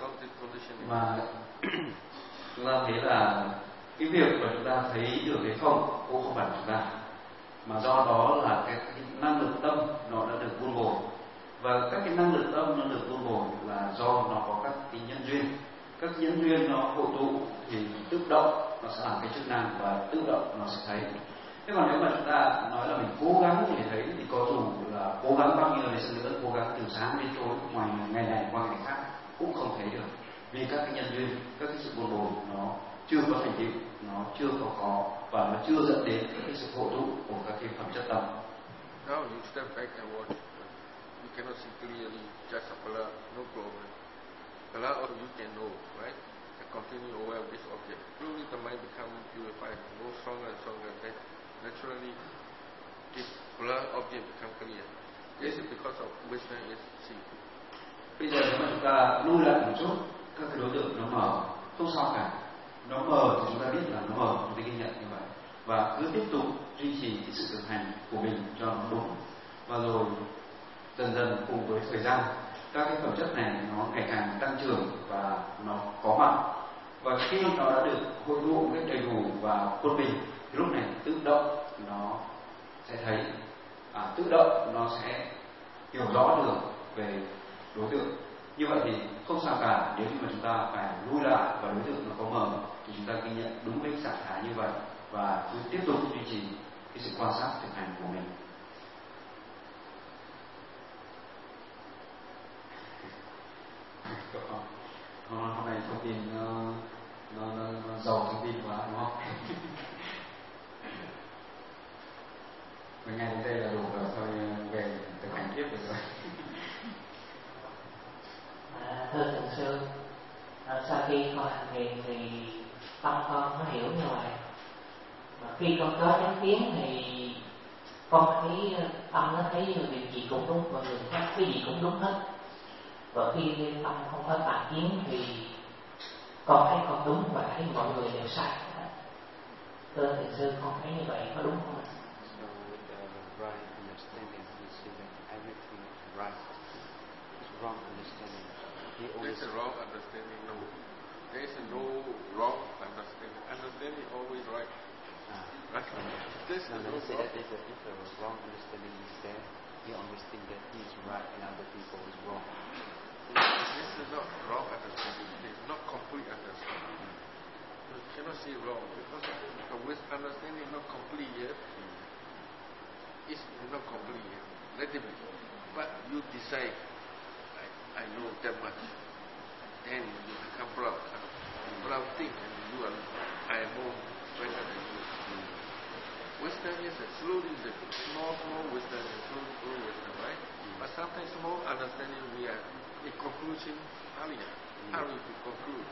S2: ta thấy là cái việc mà chúng ta thấy được hay không cũng không phải chúng ta, mà do đó là cái năng lực tâm nó đã được vun bồi, và các cái năng lực tâm nó được vun bồi là do nó có các cái nhân duyên. Các nhân duyên nó hội tụ thì tự động nó sẽ làm cái chức năng và tự động nó sẽ thấy. Thế còn nếu mà chúng ta nói là mình cố gắng để thấy thì có dù là cố gắng bao nhiêu đi nữa, cố gắng từ sáng đến tối, ngoài ngày này qua ngày khác cũng không thấy được, vì các cái nhân duyên, các cái sự bồn bồn nó chưa có thành tựu, nó chưa có và nó chưa dẫn đến cái sự hội tụ của các cái phẩm chất tâm.
S4: Now you step back and watch. You cannot see clearly just a color, no problem. Color also you can know, right? And continue aware of this object. Slowly the mind becomes purified, more stronger and stronger. Then naturally, this color object becomes clear. This is because of wisdom is seen.
S2: Bây giờ nếu mà chúng ta lui lại một chút, các cái đối tượng nó mờ, không sao cả. Nó mờ thì chúng ta biết là nó mờ, chúng ta ghi nhận như vậy. Và cứ tiếp tục duy trì cái sự thực hành của mình cho nó đúng. Và rồi dần dần cùng với thời gian, các cái phẩm chất này nó ngày càng tăng trưởng và nó có mặt. Và khi nó đã được hội tụ một cách đầy đủ và quân bình, thì lúc này tự động nó sẽ thấy, tự động nó sẽ hiểu rõ được về đối tượng. Như vậy thì không sao cả nếu như mà chúng ta phải lui lại và đối tượng nó có mờ thì chúng ta ghi nhận đúng với trạng thái như vậy và cứ tiếp tục duy trì cái sự quan sát thực hành của mình. Hôm nay thông tin nó giàu thông tin quá đúng không? Mình nghe đến đây là đủ rồi, thôi về thực hành tiếp được rồi.
S8: Thưa Thượng Sư, sau khi con hành thiền thì tâm con nó hiểu như vậy. Và khi con có chánh kiến thì con thấy tâm nó thấy việc gì cũng đúng và người khác cái gì cũng đúng hết. Và khi tâm không có tà kiến thì con thấy con đúng và thấy mọi người đều sai. Thưa Thượng Sư, con thấy như vậy có đúng không ạ?
S1: So with the right understanding, you see that everything is right. It's wrong understanding.
S4: There's a wrong understanding, no. There's no wrong understanding. Understanding always right. Right? There's
S1: No,
S4: no
S1: let's say
S4: wrong.
S1: that if a wrong understanding is there, you always think that he is right and other people is wrong.
S4: This is not wrong understanding. It's not complete understanding. You cannot see wrong because with understanding not complete yet. It's not complete yet. Let it be. But you decide, I know that much. Then you become proud. Proud thing, and you are, I know better than you. Wisdom is a slowly, small wisdom and slow wisdom, right? But sometimes small understanding we are in conclusion earlier. Hurry to conclude.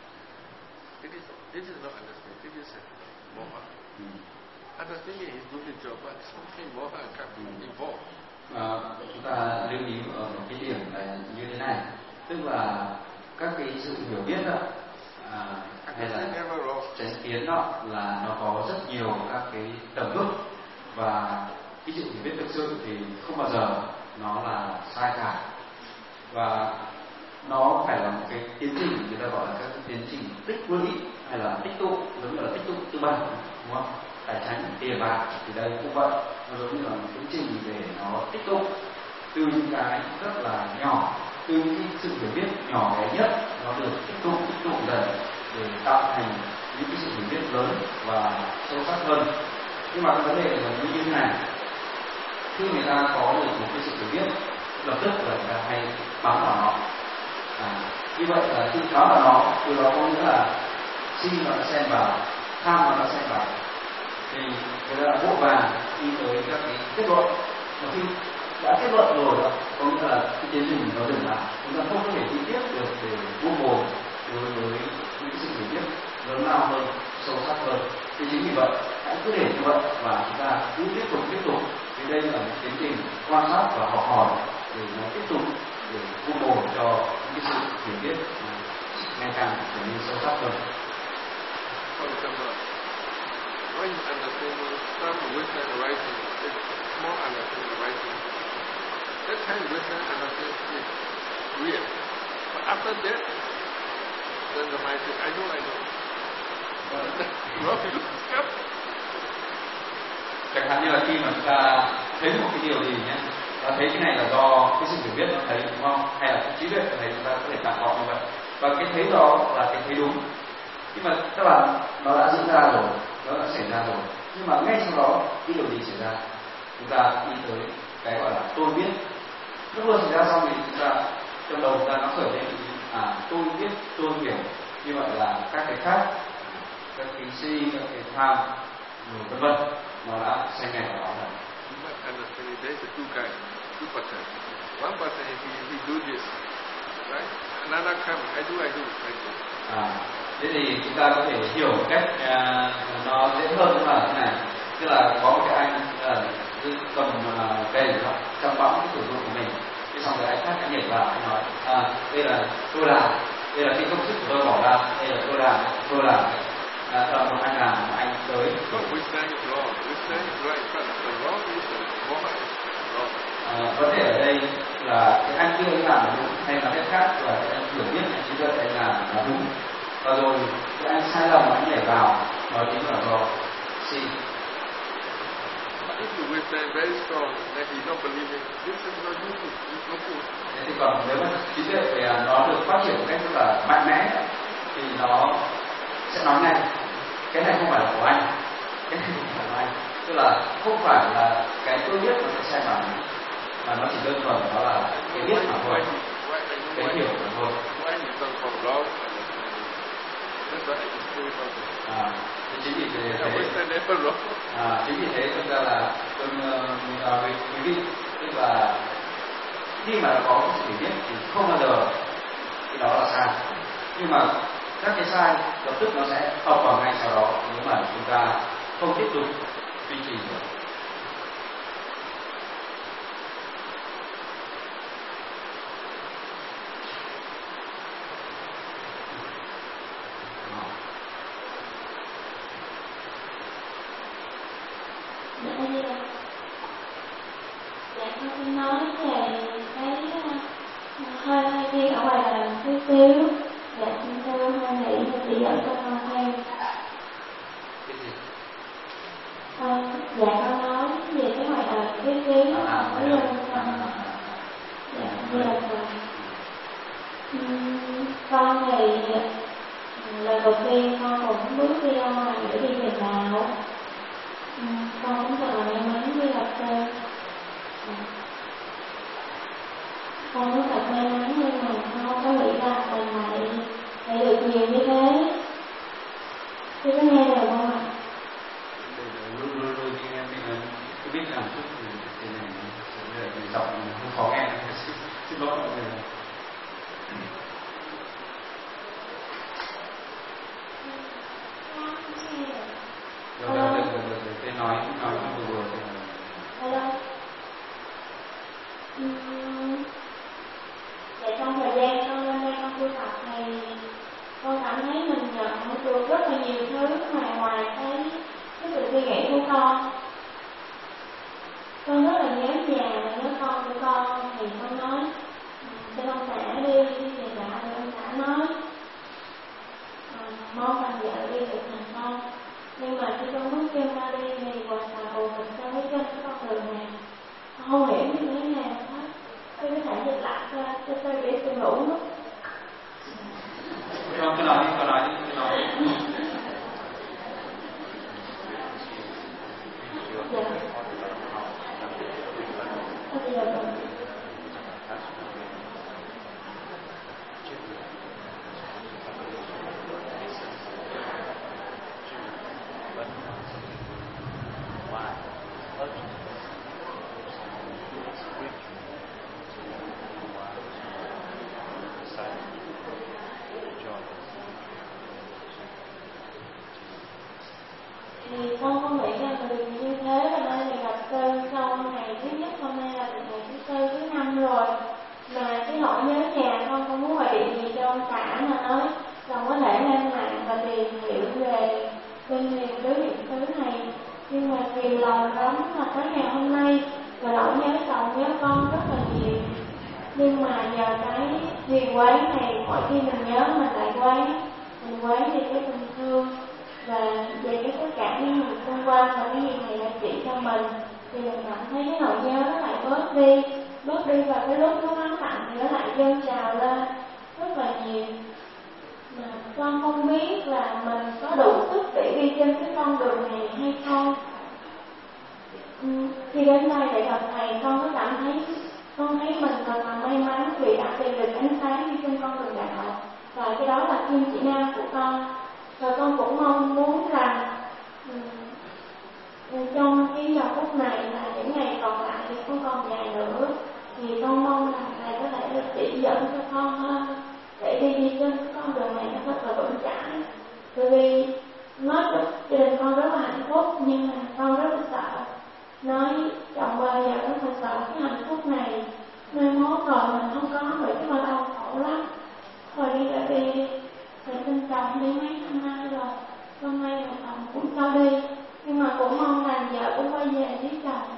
S4: This is not understanding. This is moha. Understanding is doing the job, but sometimes moha can involve.
S2: Chúng ta lưu ý ở một cái điểm là như thế này, tức là các cái sự hiểu biết đó, hay là chánh kiến đó là nó có rất nhiều các cái tầng mức, và cái sự hiểu biết thực sự thì không bao giờ nó là sai cả, và nó phải là một cái tiến trình, người ta gọi là các tiến trình tích lũy hay là tích tụ, giống như là tích tụ tư bản, đúng không? Tài chính, tiền bạc thì đây cũng vậy, nó giống như là một tiến trình để nó tích tụ từ những cái rất là nhỏ, từ những cái sự hiểu biết nhỏ bé nhất nó được tích tụ dần để tạo thành những cái sự hiểu biết lớn và sâu sắc hơn. Nhưng mà cái vấn đề là như thế này, khi người ta có được một cái sự hiểu biết, lập tức là người ta hay bám vào nó. Như vậy là khi bám vào nó, từ đó có nghĩa là si nó đã xen vào, tham nó đã xen vào, thì người ta vội vàng đi tới các cái kết luận. Mà khi đã kết luận rồi đó, có nghĩa là cái tiến trình nó dừng lại, chúng ta không có thể đi tiếp được để vô bồn đối với những sự hiểu biết lớn lao hơn, sâu sắc hơn. Thì chính vì vậy, hãy cứ để như vậy và chúng ta cứ tiếp tục. Vì đây là một tiến trình quan sát và học hỏi để nó tiếp tục để vô bồn cho những cái sự hiểu biết ngày càng trở nên sâu sắc hơn.
S4: When you understand some wisdom arising, small understanding arising, that time wisdom understanding is real. But after that, then the mind says, I know.
S2: Chẳng hạn như là khi mà chúng ta thấy một cái điều gì nhé, ta thấy cái này là do cái sự hiểu biết nó thấy, đúng không? Hay là cái trí tuệ nó thấy, chúng ta có thể tạm gọi như vậy. Và cái thấy đó là cái thấy đúng. Nhưng mà các bạn, nó đã diễn ra rồi, nó đã xảy ra rồi, nhưng mà ngay sau đó cái điều gì xảy ra? Chúng ta đi tới cái gọi là tôi biết. Lúc vừa xảy ra xong thì chúng ta trong đầu chúng ta nó khởi lên tôi biết, tôi hiểu. Như vậy là các cái khác, các cái si, các cái tham, vân vân, nó đã xảy ra ở đó rồi.
S4: There's the two kinds, two persons. One person he do this, right? Another comes, I do.
S2: Thế thì chúng ta có thể hiểu cách nó dễ hơn là thế này. Tức là có một cái anh cầm cây trong bóng cái thủ dụng của mình, cái xong rồi anh khác anh nhảy vào, anh nói đây là tôi làm, đây là cái công sức của tôi bỏ ra, đây là tôi làm. Một anh làm, anh tới. Vấn đề ở đây là cái anh kia làm là đúng, hay là cái khác là cái anh hiểu biết, anh chỉ biết anh làm là đúng. Và rồi cái anh sai lầm anh nhảy vào, đó chính là do si.
S4: If you withstand very strong, that you don't believe it, this is not useful, it's not good.
S2: Thế thì còn nếu mà trí tuệ thì nó được phát triển một cách rất là mạnh mẽ, thì nó sẽ nói ngay cái này không phải là của anh, cái này không phải là anh. Tức là không phải là cái tôi biết nó sẽ sai bằng, mà nó chỉ đơn thuần đó là cái biết mà thôi, cái hiểu mà thôi. Thì chính vì thế thực ra là mình nói với quý vị, tức là khi mà nó có sự hiểu biết thì không bao giờ cái đó là sai, nhưng mà các cái sai lập tức nó sẽ ập vào ngay sau đó nếu mà chúng ta không tiếp tục duy trì được.
S7: Con xin nói về cái hơi thiên ở ngoài đời chút xíu. Dạ xin thưa hai vị chỉ dẫn cho con thêm. Dạ con nói về cái ngoài đời chút xíu. Với dân con. Dạ như là con thì lần đầu tiên con cũng bước đi ra ngoài để đi về đạo. Con cũng thật là may mắn với gặp sư. Con rất là may mắn nhưng mà không có nghĩ ra mình lại được nhiều như thế. Chứ có nghe được không ạ?
S2: Luôn đi nghe mình cứ biết làm chút thì này giọng không khó nghe, xin lỗi mọi người. Được, nói vừa.
S7: Hello. Vậy trong thời gian con lên đây con tu tập thì con cảm thấy mình nhận được rất là nhiều thứ ngoài cái sự suy nghĩ của con. Con rất là nhớ nhà và nhớ con của con thì con nói cho con xã đi về đạo thì ông xã nói mong rằng vợ đi được thành công. Nhưng mà khi con bước chân ra đi thì hoàn toàn ù mình cho cái chân của con đường này. Con không hiểu như thế nào hết. Tôi có thể dịch lại cho tôi để tôi ngủ mất.
S2: Cứ nói đi.
S7: Dạ. Bây giờ rồi. Thì con không nghĩ ra được như thế, và nên thì gặp sư trong ngày thứ nhất, hôm nay là ngày thứ tư, thứ năm rồi. Mà cái nỗi nhớ nhà con không muốn gọi điện gì cho ông xã mà nói còn có thể lên mạng và tìm hiểu về bên nhiều những thứ này. Nhưng mà nhiều lòng lắm là tới ngày hôm nay và nỗi nhớ chồng nhớ con rất là nhiều. Nhưng mà nhờ cái thiền quán này, mỗi khi mình nhớ mình lại quán, mình quán thì cái tình thương và về cái tất cả những người xung quanh và cái gì thầy đã chỉ cho mình thì mình cảm thấy cái nỗi nhớ nó lại bớt đi và cái lúc nó vắng lặng thì nó lại dâng trào lên rất là nhiều. Con không biết là mình có đủ sức để đi trên cái con đường này hay không. Khi đến đây để gặp thầy, con có cảm thấy mình thật là may mắn vì đã tìm được ánh sáng đi trên con đường đạo, và cái đó là kim chỉ nam của con. Và con cũng mong muốn rằng trong cái giờ phút này là những ngày còn lại thì không còn dài nữa, thì con mong rằng thầy có thể chỉ dẫn cho con hơn để đi trên cái con đường này nó thật là vững chãi. Bởi vì gia đình con rất là hạnh phúc, nhưng mà con rất là sợ. Nói chồng bao giờ rất là sợ cái hạnh phúc này mai mốt rồi mình không có nữa, chứ mà đau khổ lắm. Thôi đi đã đi, rồi sinh chồng đi mấy năm nay rồi, hôm nay là chồng cũng cho đi, nhưng mà cũng mong rằng vợ cũng quay về với chồng.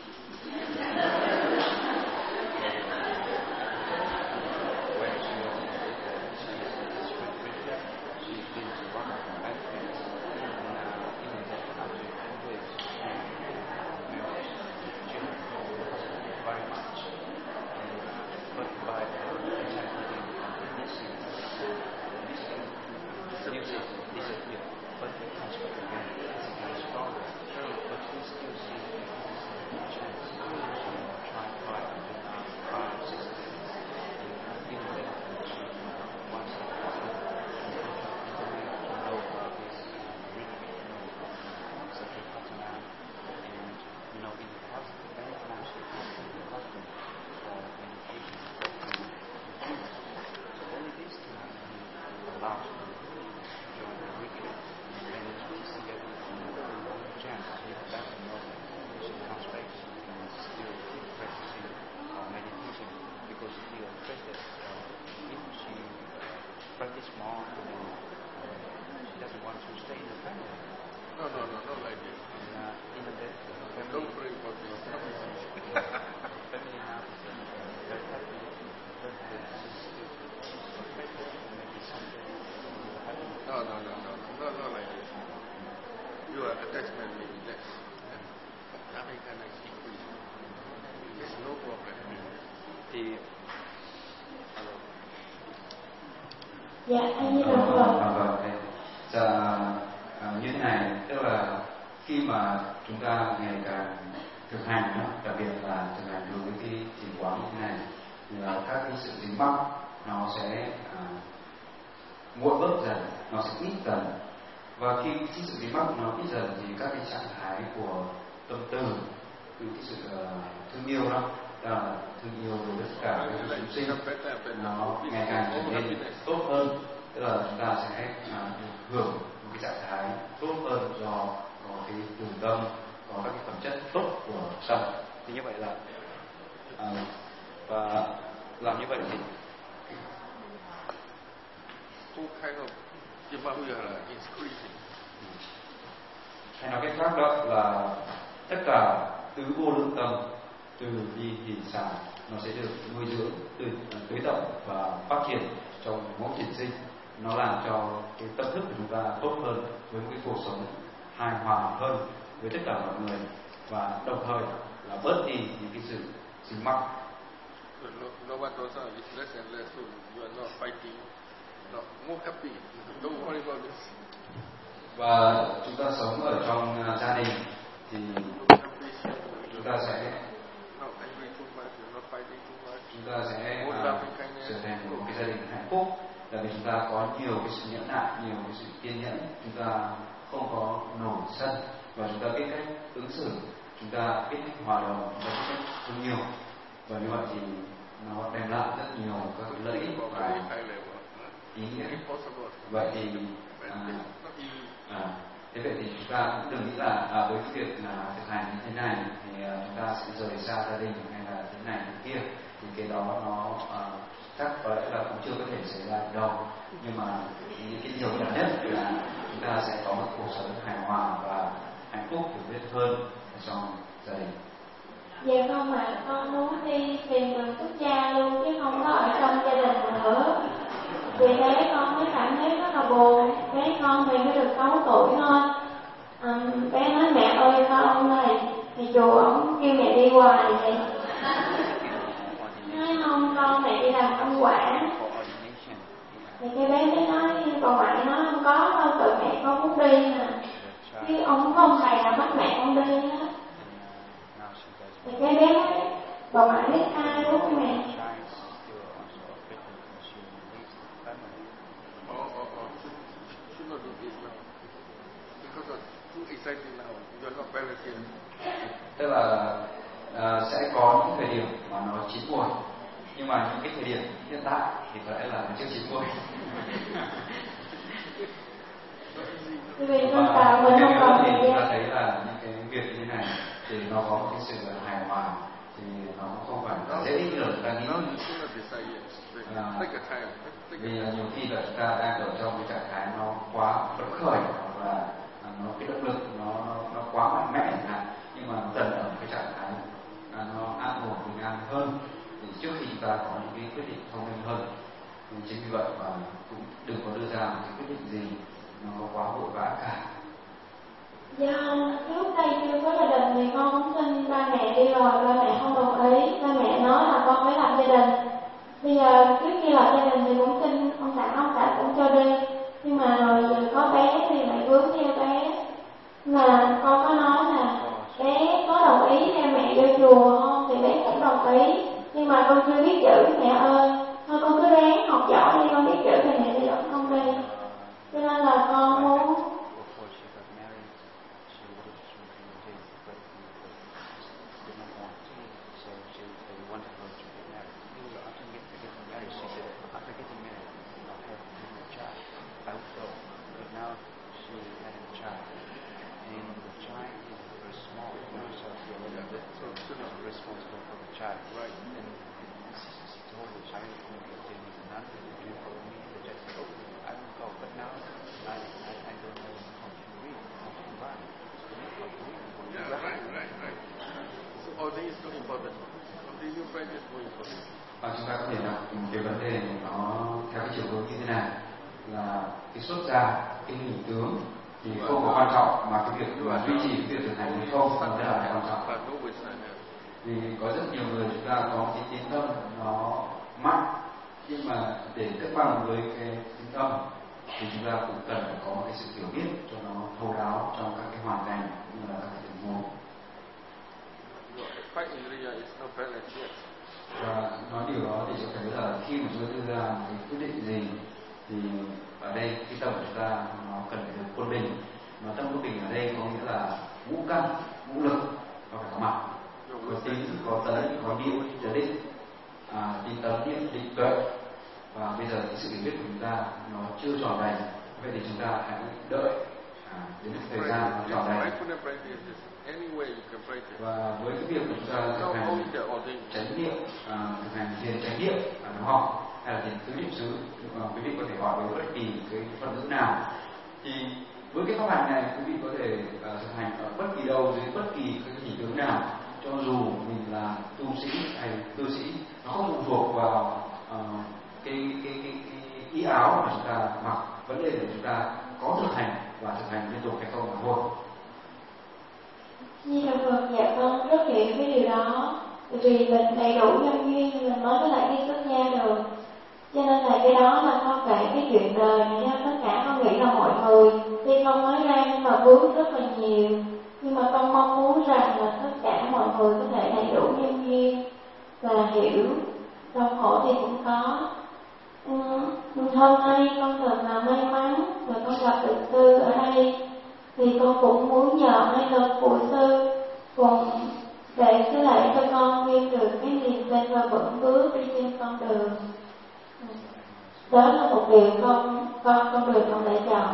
S7: Dạ, anh như được rồi.
S2: Như thế này, tức là khi mà chúng ta ngày càng thực hành, đặc biệt là thực hành đối với cái thiền quán như thế này, thì các cái sự dính mắc nó sẽ nguội bớt dần, nó sẽ ít dần. Và khi cái sự dính mắc nó ít dần thì các cái trạng thái của tâm tư, cái sự thương yêu đó, thương yêu đối với tất cả các chúng sinh, nó ngày càng trở nên tốt hơn. Tức là chúng ta sẽ hưởng một cái trạng thái tốt hơn do có cái từ tâm, có các cái phẩm chất tốt của tâm. Thì như vậy là và làm như vậy thì hay nói cách khác đó là tất cả tứ vô lượng tâm từ bi hỷ xả nó sẽ được nuôi dưỡng, tưới tẩm và phát triển trong mỗi chuyển sinh. Nó làm cho cái tâm thức của chúng ta tốt hơn, với một cái cuộc sống hài hòa hơn với tất cả mọi người, và đồng thời là bớt đi những cái sự dính mắc.
S4: No one knows how it's less and less, so you are not fighting, not more happy. Don't worry about this.
S2: Và chúng ta sống ở trong gia đình thì chúng ta sẽ trở thành một cái gia đình hạnh phúc, là vì chúng ta có nhiều cái sự nhẫn nại, nhiều cái sự kiên nhẫn, chúng ta không có nổi sân, và chúng ta biết cách ứng xử, chúng ta biết cách hòa đồng, chúng ta biết cách thương nhiều, và như vậy thì nó đem lại rất nhiều các lợi ích và ý nghĩa. Vậy thì thế vậy thì chúng ta cũng đừng nghĩ là với cái việc thực hành như thế này thì chúng ta sẽ rời xa gia đình hay là thế này thế kia, thì cái đó nó chắc có lẽ là cũng chưa có thể xảy ra đâu. Nhưng mà cái điều cần nhất là chúng ta sẽ có một cuộc sống hài hòa và hạnh phúc được biết hơn trong gia đình.
S7: Dạ không ạ, con muốn đi tìm người xuất gia luôn chứ không có ở trong gia đình nữa. Vì thế con mới cảm thấy rất là buồn. Bé con thì mới được 6 tuổi thôi. Bé nói mẹ ơi sao ông này thì chùa ông kêu mẹ đi hoài vậy. Nói không, con mẹ đi làm công quả. Thì cái bé mới nói bà ngoại nó không có đâu, tự mẹ con muốn đi nè, chứ ông không có ông thầy nào bắt mẹ con đi á. Thì cái bé nói bà ngoại biết ai đúng không mẹ?
S4: Should not do this now. Because of too exciting now. You are not balanced here.
S2: Tức là sẽ có những thời điểm mà nó chín mùi, nhưng mà những cái thời điểm hiện tại thì có lẽ là nó chưa chín mùi.
S7: Vì con tạo mình không còn
S2: thì
S7: thời
S2: chúng ta
S7: gian.
S2: thấy là những cái việc như thế này thì nó có một cái sự hài hòa, thì nó không phải là dễ như là chúng ta nghĩ. Vì nhiều khi là chúng ta đang ở trong cái trạng thái nó quá phấn khởi, hoặc là nó cái động lực nó quá mạnh mẽ chẳng hạn, nhưng mà dần ở cái trạng thái nó an ổn bình an hơn, thì trước khi chúng ta có những cái quyết định thông minh hơn. Chính vì vậy mà cũng đừng có đưa ra một cái quyết định gì nó quá vội vã cả.
S7: Dạ không, lúc đây chưa có gia đình thì con cũng xin ba mẹ đi rồi, ba mẹ không đồng ý, ba mẹ nói là con phải lập gia đình. Bây giờ trước khi lập gia đình thì cũng xin ông xã cũng cho đi, nhưng mà rồi giờ có bé thì lại vướng theo bé. Mà con có nói là bé có đồng ý theo mẹ vô chùa không thì bé cũng đồng ý, nhưng mà con chưa biết chữ mẹ ơi, thôi con cứ ráng học giỏi đi, con biết chữ thì mẹ đi dẫn con đi. Cho nên là con muốn
S2: Chúng ta có thể đặt cái vấn đề nó theo cái chiều hướng như thế này, là cái xuất gia, cái hình tướng thì không có quan trọng, mà cái việc mà duy trì cái việc thực hành hay không mới là quan trọng. Vì có rất nhiều người chúng ta có cái tín tâm nó mạnh, nhưng mà để cân bằng với cái tín tâm thì chúng ta cũng cần phải có một cái sự hiểu biết cho nó thấu đáo trong các cái hoàn cảnh cũng như là các cái tình huống. Và nói điều đó thì cho thấy là khi mà chúng ta đưa ra một cái quyết định gì thì ở đây cái tâm của chúng ta nó cần phải được quân bình, mà tâm quân bình ở đây có nghĩa là ngũ căn, ngũ lực nó phải có mặt, có tín, có tới, có niệm, có định, tín tấn, niệm, định, tuệ. Và bây giờ cái sự hiểu biết của chúng ta nó chưa tròn đầy, vậy thì chúng ta hãy đợi đến thời gian nó tròn đầy. Và với cái việc chúng ta thực hành chánh niệm, thực hành thiền chánh niệm, nó học hay là thiền tứ niệm xứ, quý vị có thể gọi với bất kỳ cái thuật ngữ nào, thì với cái pháp hành này quý vị có thể thực hành ở bất kỳ đâu, dưới bất kỳ cái hình tướng nào, cho dù mình là tu sĩ hay cư sĩ, nó không phụ thuộc vào cái y áo mà chúng ta mặc, vấn đề là chúng ta có thực hành và thực hành liên tục hay không mà thôi.
S7: Như là Phật, dạ con rất hiểu cái điều đó. Vì mình đầy đủ nhân duyên mình mới có thể đi xuất gia được. Cho nên là cái đó là con kể cái chuyện đời này cho tất cả. Con nghĩ là mọi người khi con mới ra nhưng mà vướng rất là nhiều, nhưng mà con mong muốn rằng là tất cả mọi người có thể đầy đủ nhân duyên và hiểu đau khổ thì cũng có. Hôm nay con thật là may mắn và con gặp được sư ở đây, thì con cũng muốn nhờ hai lực của sư cùng để cái lễ cho con viên được cái niềm tin và vững bước đi trên con đường. Đó là một điều con được con lựa chọn.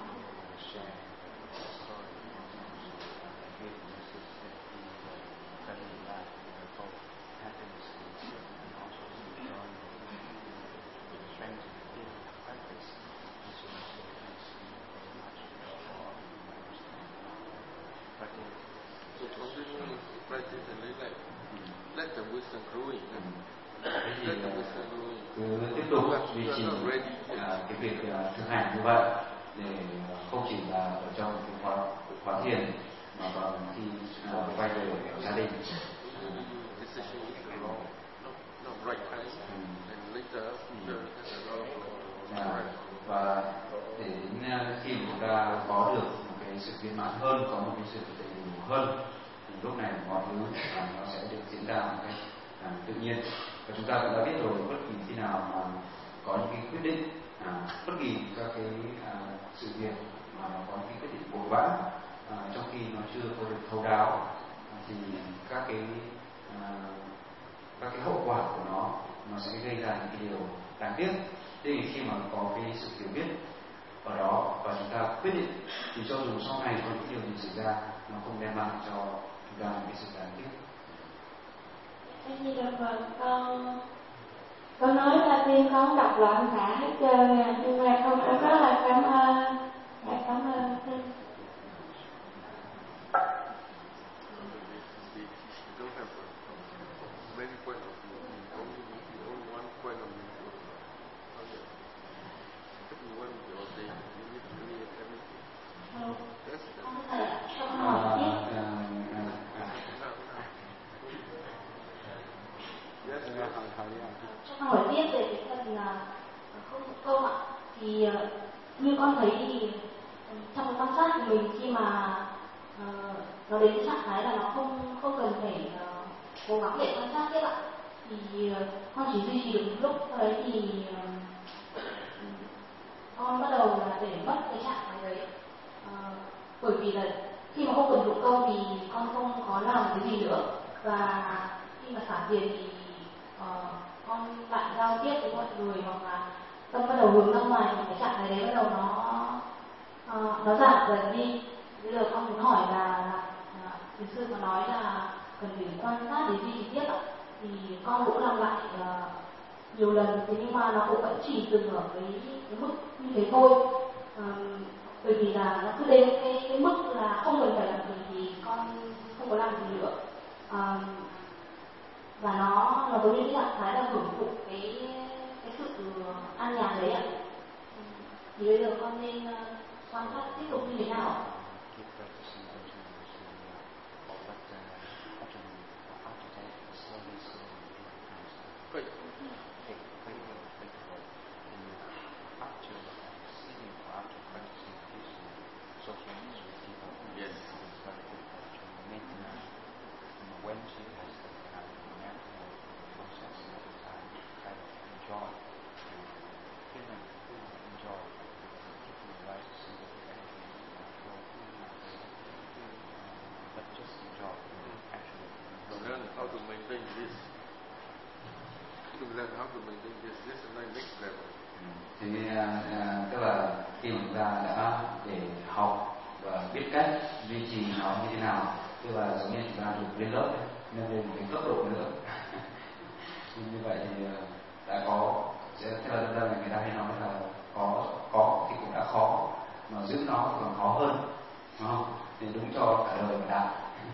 S2: Cứ tiếp tục duy trì cái việc thực hành như vậy, để không chỉ là ở trong cái khóa thiền mà còn khi quay về gia đình. hơn, thì lúc này mọi thứ nó sẽ được diễn ra một cách tự nhiên. Và chúng ta cũng đã biết rồi, bất kỳ khi nào mà có những cái quyết định, bất kỳ các cái sự việc mà nó có những cái quyết định vội vã trong khi nó chưa có được thấu đáo, thì các cái hậu quả của nó sẽ gây ra những cái điều đáng tiếc. Thế thì khi mà có cái sự hiểu biết ở đó và chúng ta quyết định, thì cho dù sau này có những điều gì xảy ra, nó không đem lại cho chúng ta một cái sự đáng tiếc.
S7: Thì con nói ra tiên con đọc loạn cả hết trơn nè, nhưng mà con rất là cảm ơn. Cảm ơn Thưa.
S4: Don't have many point of view. Only one point of view. Everyone will say you need to clear everything.
S7: Con hỏi tiếp. Cho hỏi tiếp về cái phần không một câu ạ. Thì như con thấy thì trong quan sát của mình, khi mà nó đến cái trạng thái là nó không cần phải cố gắng để quan sát tiếp ạ, thì con chỉ duy trì được một lúc, sau đấy thì con bắt đầu là để mất cái trạng thái đấy. Bởi vì là khi mà không cần dụng câu thì con không có làm cái gì nữa, và khi mà xả tiền thì con lại giao tiếp với mọi người, hoặc là tâm bắt đầu hướng ra ngoài, thì cái trạng thái đấy bắt đầu nó giảm dần đi. Bây giờ con muốn hỏi là thực sư có nói là cần phải quan sát để duy trì tiếp ạ, thì con cũng làm lại nhiều lần, thế nhưng mà nó cũng vẫn chỉ dừng ở cái mức như thế thôi. Bởi vì là nó cứ đến cái mức là không cần phải làm gì thì con không có làm gì nữa. Và nó có những cái trạng thái là hưởng thụ cái sự an nhàn đấy ạ. Thì bây giờ con nên quan sát tiếp tục như thế nào?
S2: Thì tức là khi chúng ta đã để học và biết cách duy trì nó như thế nào, tức là giống như chúng ta được lên lớp nên lên một cái cấp độ nữa. Như vậy thì đã có, sẽ theo là người ta hay nói là có thì cũng đã khó, mà giữ nó thì còn khó hơn, đúng không? Thì đúng cho cả đời mà đạt.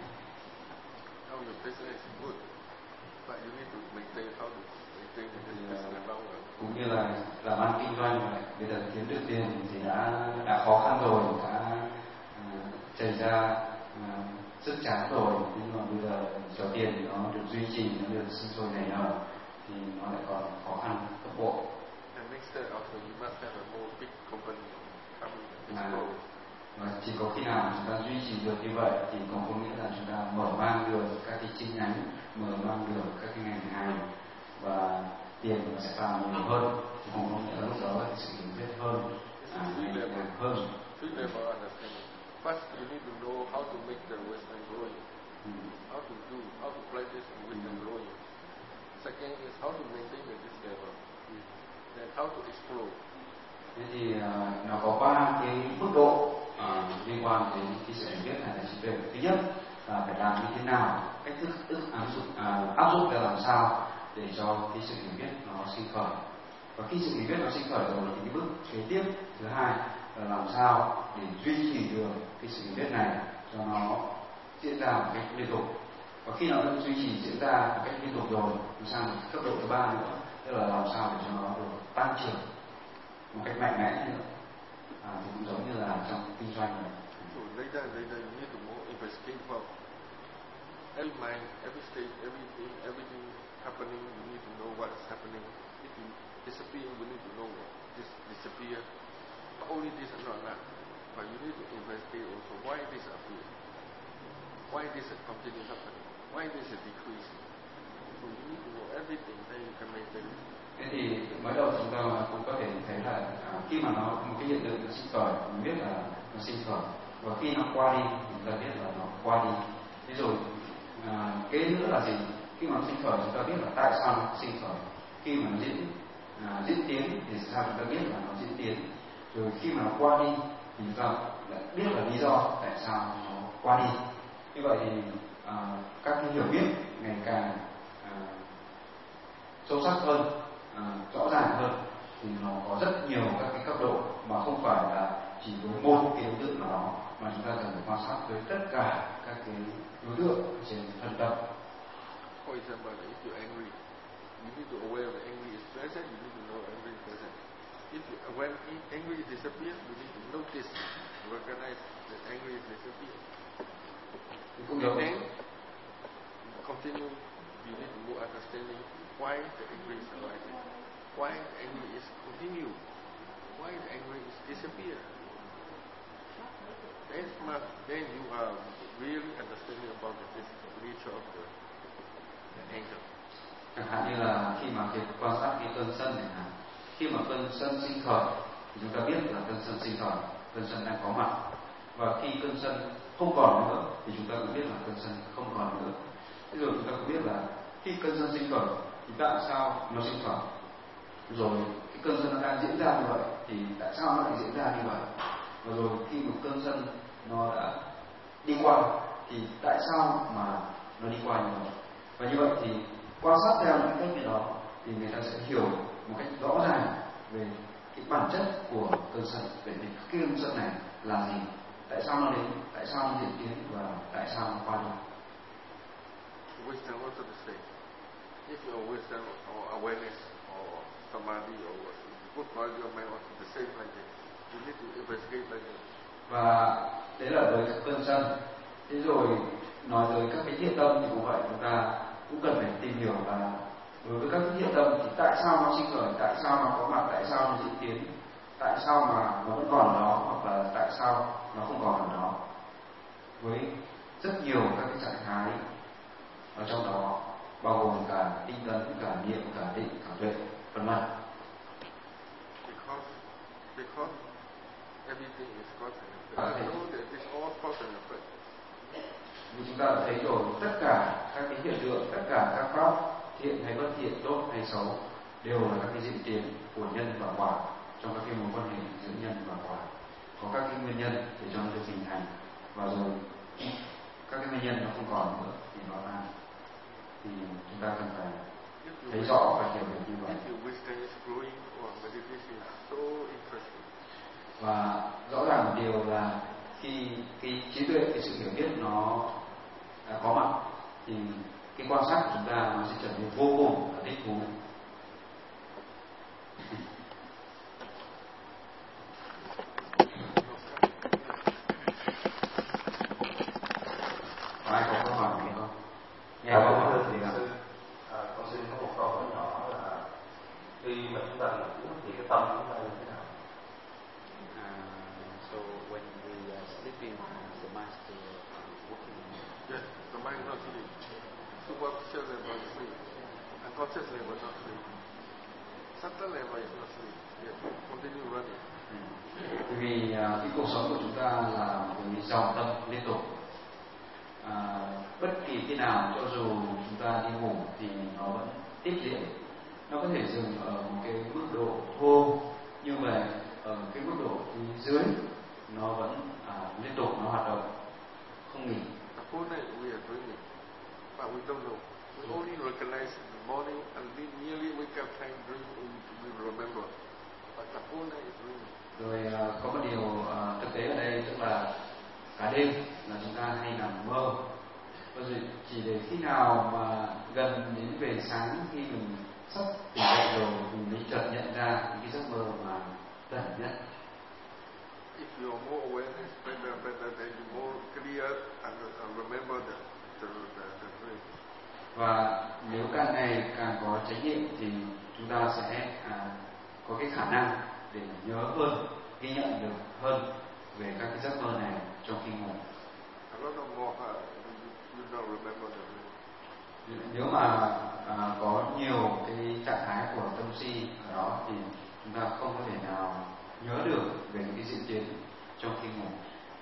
S2: Cũng như là làm ăn kinh doanh này, bây giờ kiếm được tiền thì đã khó khăn rồi, đã chảy ra sức chán rồi, nhưng mà bây giờ cho tiền thì nó được duy trì, nó được sinh sôi nảy nở, thì nó lại còn khó khăn gấp bộ. Và chỉ có khi nào chúng ta duy trì được như vậy thì còn có nghĩa là chúng ta mở mang được các cái chi nhánh, mở mang được các cái ngành hàng, và tiền nó sẽ vào nhiều hơn, còn có nghĩa là lúc đó là sự hiểu biết hơn, ngày càng hơn.
S4: First, you need to know how to make the wisdom growing, how to practice wisdom growing. Second is how to maintain this level, then how to explore.
S2: Thế thì nó có 3 cái mức độ liên quan đến cái sự hiểu biết này là trí tuệ. Thứ nhất là phải làm như thế nào, cách thức áp dụng ra làm sao để cho cái sự hiểu biết nó sinh khởi. Và khi sự hiểu biết nó sinh khởi rồi thì cái bước kế tiếp thứ hai là làm sao để duy trì được cái sự hiểu biết này cho nó diễn ra một cách liên tục. Và khi nó được duy trì diễn ra một cách liên tục rồi, thì sang một cấp độ thứ ba nữa, tức là làm sao để cho nó được tăng trưởng một cách mạnh mẽ nữa. Thì cũng giống như là trong kinh doanh này.
S4: Later you need to more investigate about every mind, every state, everything happening. You need to know what is happening. If you disappear, you need to know what disappear. Only this is not enough, but you need to investigate also why this appears. why this is continue happening, why this is decreasing. So you need to know everything, then you can make it.
S2: Thế thì mới đầu chúng ta cũng có thể thấy là khi mà nó một cái hiện tượng nó sinh khởi, mình biết là nó sinh khởi, và khi nó qua đi thì chúng ta biết là nó qua đi. Thế rồi cái nữa là gì? Khi mà nó sinh khởi chúng ta biết là tại sao nó sinh khởi. Khi mà nó diễn tiến thì sao chúng ta biết là nó diễn tiến. Rồi khi mà nó qua đi thì chúng ta lại biết là lý do tại sao nó qua đi. Như vậy thì các cái hiểu biết ngày càng sâu sắc hơn, rõ ràng hơn, thì nó có rất nhiều các cái cấp độ mà không phải là chỉ với một cái đối tượng nào đó, mà chúng ta cần phải quan sát với tất cả các cái đối tượng trên thân tâm.
S4: For example, if you're angry, you need to aware that angry is present. You need to know angry is present. When angry disappears, you need to notice, recognize that angry is disappeared. And then continue. You need more understanding why the angry is arising, why the angry is continue, why the angry is disappear. Then you are really understanding about the nature of the anger.
S2: Chẳng hạn như là khi mà việc quan sát cái cơn sân này, khi mà cơn sân sinh khởi thì chúng ta biết là cơn sân sinh khởi, cơn sân đang có mặt, và khi cơn sân không còn nữa thì chúng ta cũng biết là cơn sân không còn nữa. Thế rồi chúng ta cũng biết là khi cơn sân sinh khởi thì tại sao nó sinh khởi, rồi cái cơn sân nó đang diễn ra như vậy thì tại sao nó lại diễn ra như vậy, và rồi khi một cơn sân nó đã đi qua thì tại sao mà nó đi qua như vậy. Và như vậy thì quan sát theo những cách như đó thì người ta sẽ hiểu một cách rõ ràng về cái bản chất của cơn sân, về cái cơn sân này là gì, tại sao nó đến, tại sao nó diễn tiến và tại sao nó qua đi.
S4: Wisdom also the same. If your wisdom or awareness or samadhi or good quality of mind also the same like that, you need to investigate like that.
S2: Và đấy là với các cơn sân. Thế rồi nói tới các cái thiện tâm thì cũng vậy, chúng ta cũng cần phải tìm hiểu là đối với các cái thiện tâm thì tại sao nó sinh khởi, tại sao nó có mặt, tại sao nó diễn tiến, tại sao mà nó vẫn còn ở đó, hoặc là tại sao nó không còn ở đó, với rất nhiều các cái trạng thái ở trong đó, bao gồm cả tinh tấn, cả niệm, cả định, cả tuệ, vân vân.
S4: Because everything is cause and effect. You know that it's all cause and effect.
S2: Như chúng ta đã thấy rồi, tất cả các cái hiện tượng, tất cả các pháp thiện hay bất thiện, tốt hay xấu đều là các cái diễn tiến của nhân và quả trong các cái mối quan hệ giữa nhân và quả. Có các cái nguyên nhân để cho nó được hình thành, và rồi các cái nguyên nhân nó không còn nữa thì nó tan. Thì chúng ta cần phải thấy rõ và hiểu được như vậy. Và rõ ràng một điều là khi cái trí tuệ, cái sự hiểu biết nó đã có mặt thì cái quan sát của chúng ta nó sẽ trở nên vô cùng là thích thú. Có ai có câu hỏi gì không? Nghe câu hỏi thì
S9: con xin có một câu hỏi nhỏ là khi mà chúng ta ngủ thì cái tâm chúng ta như thế nào?
S1: So when we are sleeping, the mind is working.
S4: Yes, the mind is not sleep. Superficial level is sleep. Unconscious level is not sleep. Subtle level is not sleep. Yes, continue running.
S2: Bởi vì cái cuộc sống của chúng ta là một cái dòng tâm liên tục. Bất kỳ khi nào cho dù chúng ta đi ngủ thì nó vẫn tiếp diễn. Nó có thể dừng ở một cái mức độ thô, nhưng mà ở cái mức độ phía dưới nó vẫn liên tục nó hoạt động không nghỉ.
S4: Whole night we are dreaming, but we don't know. We only recognize the morning and nearly wake up time dream we remember. But the whole night is dreaming.
S2: Rồi có một điều thực tế ở đây, tức là cả đêm là chúng ta hay nằm mơ. Và rồi chỉ để khi nào mà gần đến về sáng, khi mình sắp tỉnh dậy rồi mình mới chợt nhận ra những cái giấc mơ mà tận nhất.
S4: If you are more awareness, better, then you more clear and remember the dream.
S2: Và nếu càng ngày càng có chánh niệm thì chúng ta sẽ có cái khả năng để nhớ hơn, ghi nhận được hơn về các cái giấc mơ này trong khi ngủ.
S4: A lot of more you don't remember the will.
S2: Nếu mà có nhiều cái trạng thái của tâm si ở đó thì chúng ta không có thể nào nhớ được về những cái diễn tiến trong khi ngủ.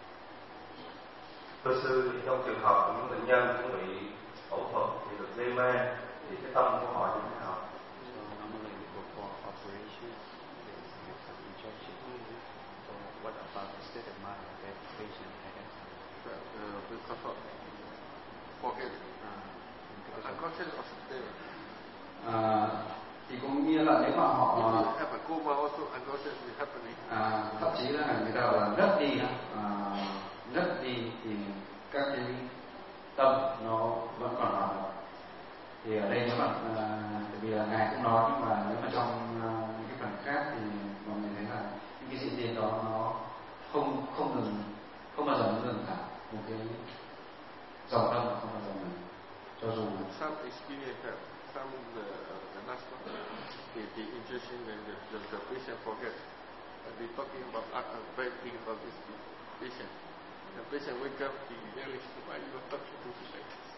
S9: Thưa sư, trong trường hợp của những bệnh nhân chuẩn bị phẫu thuật thì được mê man thì cái tâm của họ như thế nào?
S1: So normally before operation, they have some injection. So what about the state of mind of that patient at that time?
S4: Because of forget. Unconscious or still.
S2: Thì cũng nghĩa là nếu mà họ
S4: have a coma also unconscious is happening.
S2: Thậm chí là người ta gọi là ngất đi thì các cái tâm nó vẫn còn hoạt động. Thì ở đây nếu mà bởi vì là ngài cũng nói, nhưng mà nếu mà trong những cái phần khác thì mọi người thấy là những cái diễn tiến đó nó không bao giờ nó ngừng cả, một cái dòng tâm không bao giờ ngừng, cho dù
S4: some experience that some the last one the injection when the patient forget. We talking about very thing about this patient. The patient wake up, he realizes why you are talking to him like this.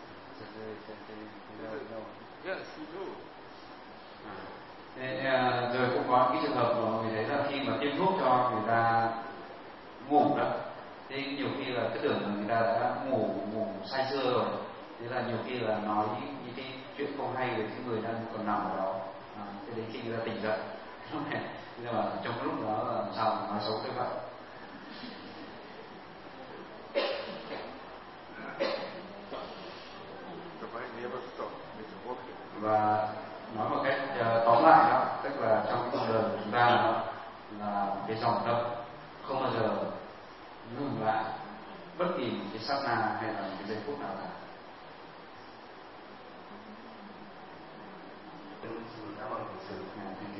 S4: Yes, he knows.
S2: Rồi cũng có cái trường hợp mà người thấy là khi mà tiêm thuốc cho người ta ngủ đó, thì nhiều khi là cái tưởng là người ta đã ngủ say sưa rồi, thế là nhiều khi là nói những cái chuyện không hay về cái người đang còn nằm ở đó, cho đến khi người ta tỉnh dậy. Nhưng mà trong cái lúc đó là làm sao mà nói xấu như vậy. Và nói một cách tóm lại đó, tức là trong cuộc đời của chúng ta đó, là cái dòng tâm không bao giờ ngừng lại bất kỳ một cái sát na hay là một cái giây phút nào cả.
S9: Cảm ơn thầy sư.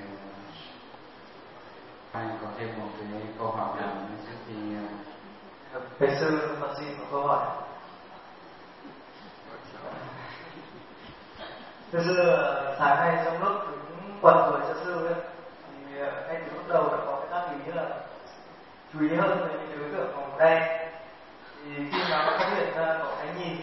S2: Ai có thêm một cái câu hỏi nào trước khi
S10: thầy sư con xin một câu hỏi. Thưa sư, sáng nay trong lúc đứng quần tuổi cho sư ấy, thì ngay từ lúc đầu đã có cái tác ý là chú ý hơn về những đối tượng màu đen. Thì khi mà phát hiện ra có cái nhìn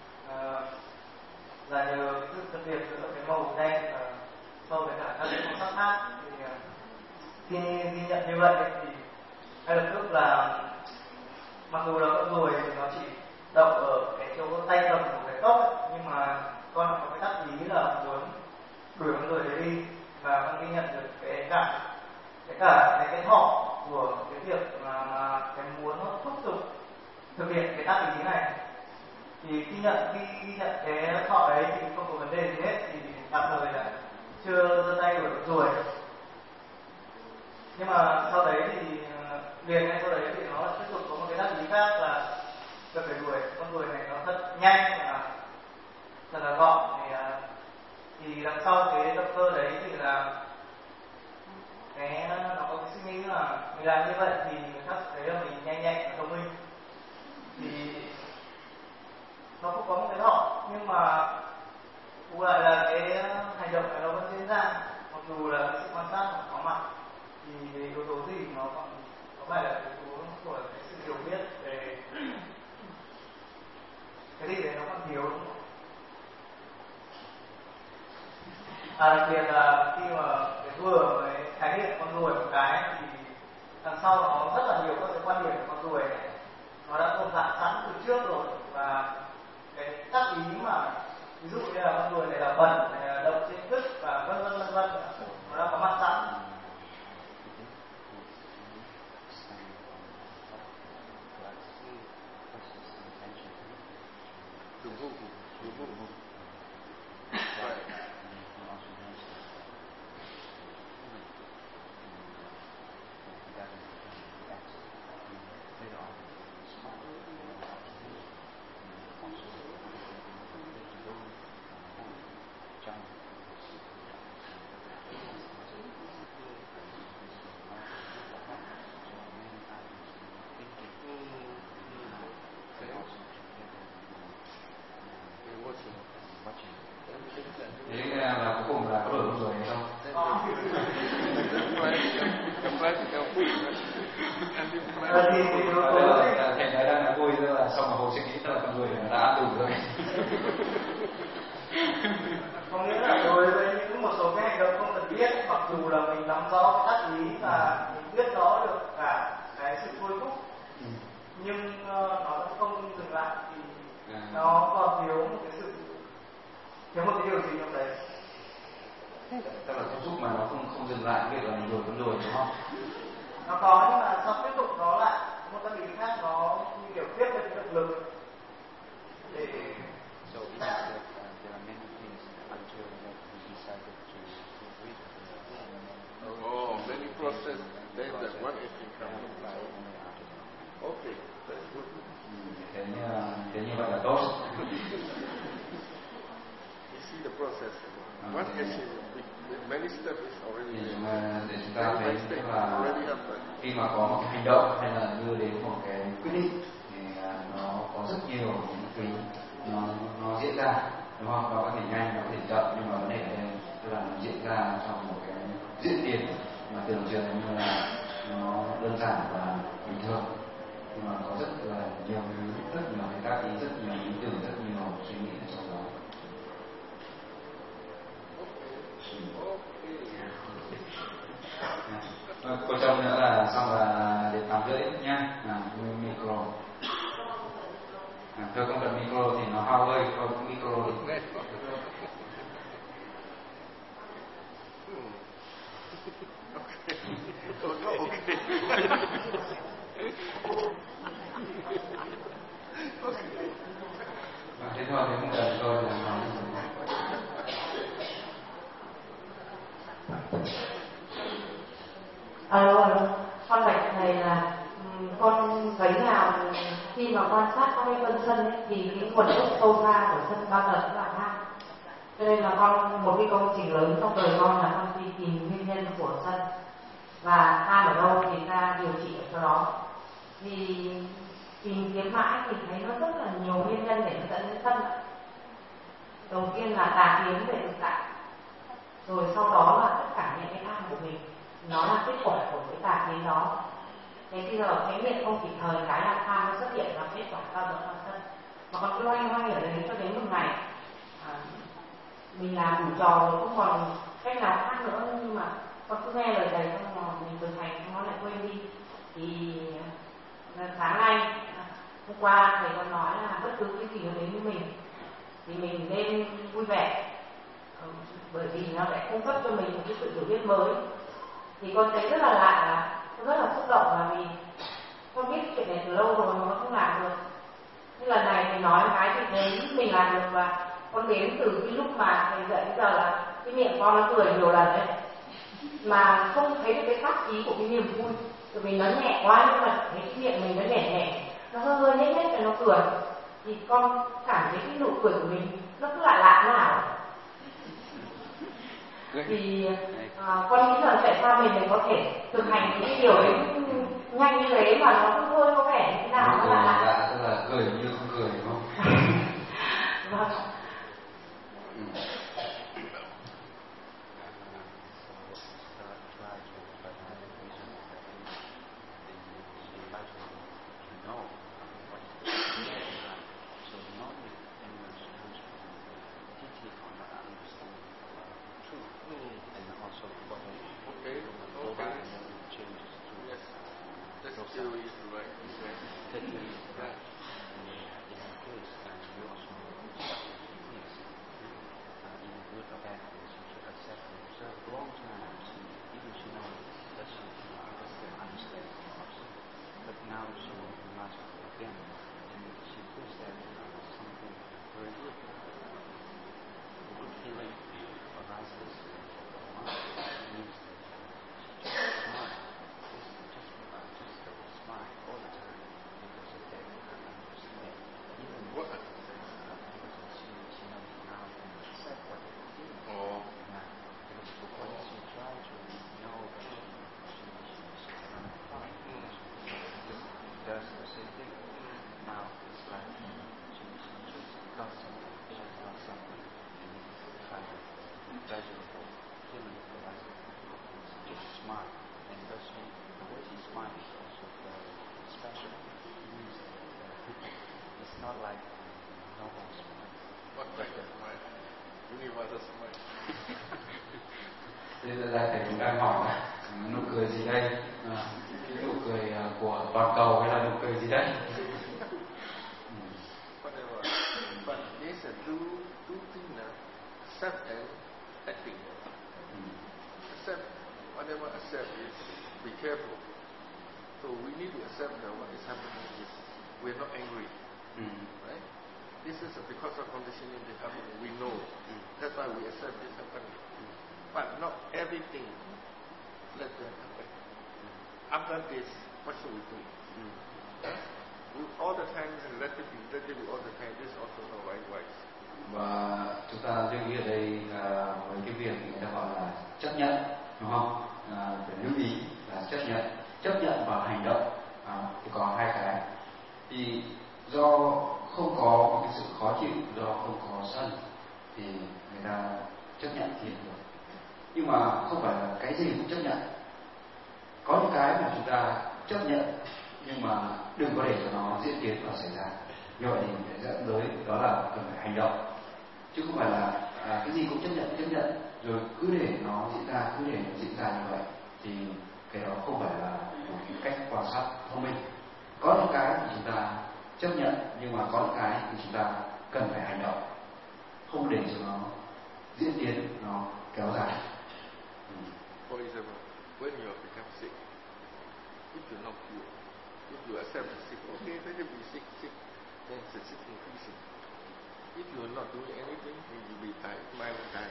S10: là nhờ sự phân biệt giữa cái màu đen so với cả các cái màu sắc khác, thì khi ghi nhận như vậy thì ngay lập tức là mặc dù là con ruồi thì nó chỉ đậu ở cái chỗ tay cầm của cái tóc ấy, nhưng mà con có cái tác ý là muốn đuổi con ruồi đấy đi, và con ghi nhận được cái thọ của cái việc mà cái muốn nó thúc giục thực hiện cái tác ý này. Thì khi ghi nhận cái thọ đấy thì không có vấn đề gì hết, thì tạm thời là chưa giơ tay đuổi con ruồi. Nhưng mà sau đấy thì liền ngay sau đấy thì nó tiếp tục có một cái tác ý khác là cần phải đuổi con ruồi này nó thật nhanh và thật là gọn. Thì đằng sau cái động cơ đấy thì là nó có cái suy nghĩ là mình làm như vậy thì người khác thấy là mình nhanh nhạy và thông minh, thì nó cũng có một cái thọ, nhưng mà cũng lại là cái hành động này nó vẫn diễn ra, mặc dù là cái sự quan sát nó có mặt. Thì yếu tố gì nó còn có phải là yếu tố của cái sự hiểu biết về cái gì đấy nó còn thiếu, đúng không? Đặc biệt là khi mà cái vừa mới khái niệm con ruồi một cái thì đằng sau nó rất là nhiều các cái quan điểm của con ruồi này, nó đã tồn tại sẵn từ trước rồi, và cái tác ý mà ví dụ như là con ruồi này là bẩn, này là đậu trên cứt và vân vân nó đã có mặt sẵn.
S1: trong
S10: Có nghĩa là đối với những một số cái hành động không cần biết, mặc dù là mình nắm rõ cái tác lý và mình biết rõ được cả cái sự thôi thúc, nhưng nó vẫn không dừng lại thì nó còn thiếu một cái điều gì trong đấy.
S2: Tức là thôi thúc mà nó không dừng lại, việc là mình vẫn lùi đúng không?
S10: Nó có, nhưng mà sau tiếp tục nó lại một tác lý khác, nó như kiểu tiếp lên cái động lực để
S1: So it means that there are many things until that we decided to read.
S4: Many process, then that one is incoming. Okay, that's good.
S2: Thế như vậy là tốt.
S4: You see the process. One action, many steps is already
S2: Để chúng ta thấy tức là khi mà có một cái hành động hay là đưa đến một cái quyết định thì nó có rất nhiều những thứ nó diễn ra, đúng không? Nó có thể nhanh, nó có thể chậm, nhưng mà vấn đề ở đây tức là nó diễn ra trong một cái diễn tiến mà tưởng chừng như là nó đơn giản và bình thường, nhưng mà có rất là nhiều thứ, rất nhiều cái tác ý, rất nhiều ý tưởng, rất nhiều suy nghĩ ở trong đó. Cô trông nữa là xong là đến 8:30 nha. Micro. Thôi không cần micro thì nó hao hơi, không micro thì thế thôi, thì không cần tôi là nói.
S11: Alo, con bạch thầy là con thấy là khi mà quan sát các cái cơn sân ấy, thì cái nguồn gốc sâu xa của sân bao giờ cũng là tham. Cho nên là con một cái công trình lớn trong đời con là con đi tìm nguyên nhân của sân và tham ở đâu thì ta điều trị ở chỗ đó. Thì tìm kiếm mãi thì thấy nó rất là nhiều nguyên nhân để nó dẫn đến sân. Đầu tiên là tà kiến về thực tại, rồi sau đó là tất cả những cái tham của mình, nó là kết quả của cái tà kiến đó. Thế khi giờ cái miệng không kịp thời cái là tham nó xuất hiện và kết quả bao giờ là sân. Mà còn cứ loay hoay ở đấy cho đến một ngày mình làm đủ trò rồi không còn cách nào khác nữa, nhưng mà con cứ nghe lời thầy xong rồi mình thực hành nó lại quên đi. Thì sáng nay hôm qua thầy con nói là bất cứ cái gì nó đến với mình thì mình nên vui vẻ, bởi vì nó lại cung cấp cho mình một cái sự hiểu biết mới. Thì con thấy rất là lạ, con rất là xúc động, là vì con biết chuyện này từ lâu rồi mà nó không làm được. Thế lần này thầy nói cái thì thấy mình làm được, và con đến từ cái lúc mà thầy dạy bây giờ là cái miệng con nó cười nhiều lần đấy mà không thấy được cái tác ý của cái niềm vui, bởi vì nó nhẹ quá, nhưng mà thấy cái miệng mình nó nhẹ nhẹ, nó hơi nhếch nhếch và nó cười, thì con cảm thấy cái nụ cười của mình nó cứ lạ lạ nào. Thì con nghĩ là tại sao mình có thể thực hành những cái điều đấy nhanh như thế mà nó cũng hơi có vẻ như thế nào nó lạ lạ.
S2: Tức là cười như không cười, đúng không?
S11: Vâng.
S4: Universal's mind.
S2: Thế ra thầy cũng đang hỏi là nụ cười gì đây? Cái nụ cười của toàn cầu hay là nụ cười gì đây?
S4: Whatever. But there's a two things now. Accept and acting. Accept, whatever accept is be careful. So we need to accept that what is happening is we're not angry. Right? This is because of conditioning that happening. We know. That's why we accept this happening. But not everything let them happen. After this, what should we do? We all the time let it be all the time. This also not right wise.
S2: Và chúng ta lưu ý ở đây với cái việc người ta gọi là chấp nhận, đúng không? Phải lưu ý là chấp nhận và hành động. Thì có hai cái. Thì do không có một cái sự khó chịu, do không có sân, thì người ta chấp nhận thì được. Nhưng mà không phải là cái gì cũng chấp nhận. Có những cái mà chúng ta chấp nhận nhưng mà đừng có để cho nó diễn tiến và xảy ra. Như vậy thì dẫn tới đó là cần phải hành động, chứ không phải là cái gì cũng chấp nhận rồi cứ để nó diễn ra như vậy, thì cái đó không phải là một cái cách quan sát thông minh. Có những cái thì chúng ta chấp nhận, nhưng mà có những cái thì chúng ta cần phải hành động, không để cho nó diễn tiến, nó kéo dài.
S4: For example, when you have become sick, if you're not cured, if you accept the sick, okay, let it be sick, then the sick increasing. If you are not doing anything, then you will die, mai will die.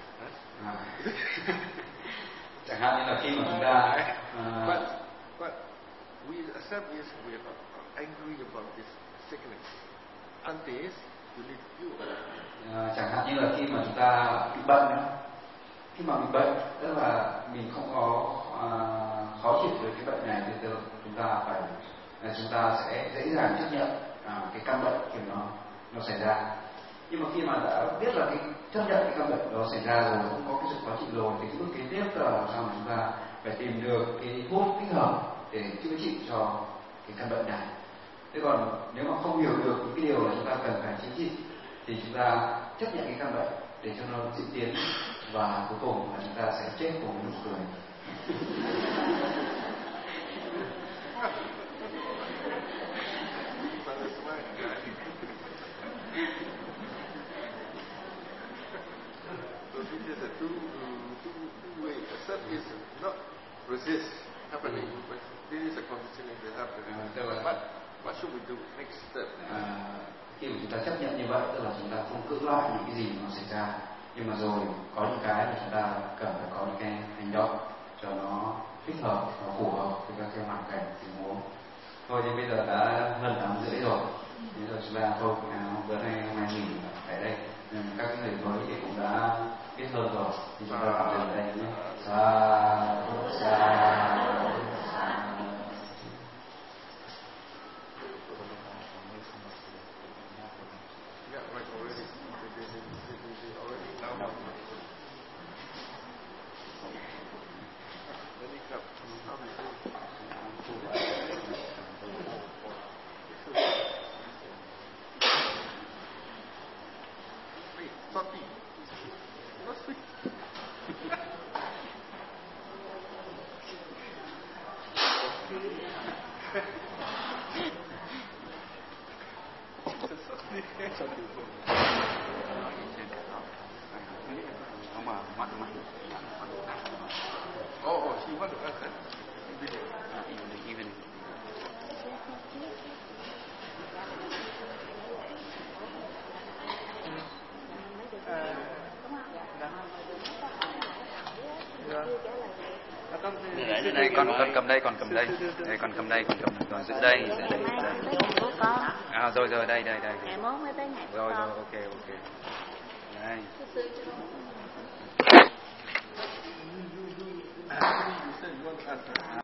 S2: Chẳng hạn như là khi mà chúng ta
S4: but we accept this, we are not angry about this sickness. Until you need cure.
S2: Chẳng hạn như là khi mà chúng ta bị bệnh đó. Khi mà bị bệnh, tức là mình không có khó chịu với cái bệnh này, thì chúng ta sẽ dễ dàng chấp nhận cái căn bệnh khi nó xảy ra. Nhưng mà khi mà đã biết là cái chấp nhận cái căn bệnh đó xảy ra rồi, không có cái sự khó chịu rồi, thì cái bước kế tiếp là làm sao mà chúng ta phải tìm được cái thuốc thích hợp để chữa trị cho cái căn bệnh này. Thế còn nếu mà không hiểu được những cái điều là chúng ta cần phải chữa trị, thì chúng ta chấp nhận cái căn bệnh để cho nó diễn tiến, và cuối cùng là chúng ta sẽ chết cùng nụ cười.
S4: So this is a two way. Accept is not resist happening, but this is a conditioning that happens. But what should we do next step?
S2: Khi mà chúng ta chấp nhận như vậy, tức là chúng ta không cưỡng lại những cái gì nó xảy ra, nhưng mà rồi có những cái mà chúng ta cần phải có những cái hành động cho nó thích hợp, nó phù hợp với các cái hoàn cảnh tình huống. Thôi thì bây giờ đã hơn 8:30 rồi, bây giờ chúng ta thôi bữa nay hôm nay nghỉ tại đây. Các cái người mới thì cũng đã biết hơn rồi, thì chúng ta tạm dừng ở đây nhé.
S4: Oh, she want to ask that?
S1: Even. Đây con cầm đây, còn giữ đây. Rồi đây.
S12: Ngày mốt mới tới ngày
S1: Rồi, ok. Đây.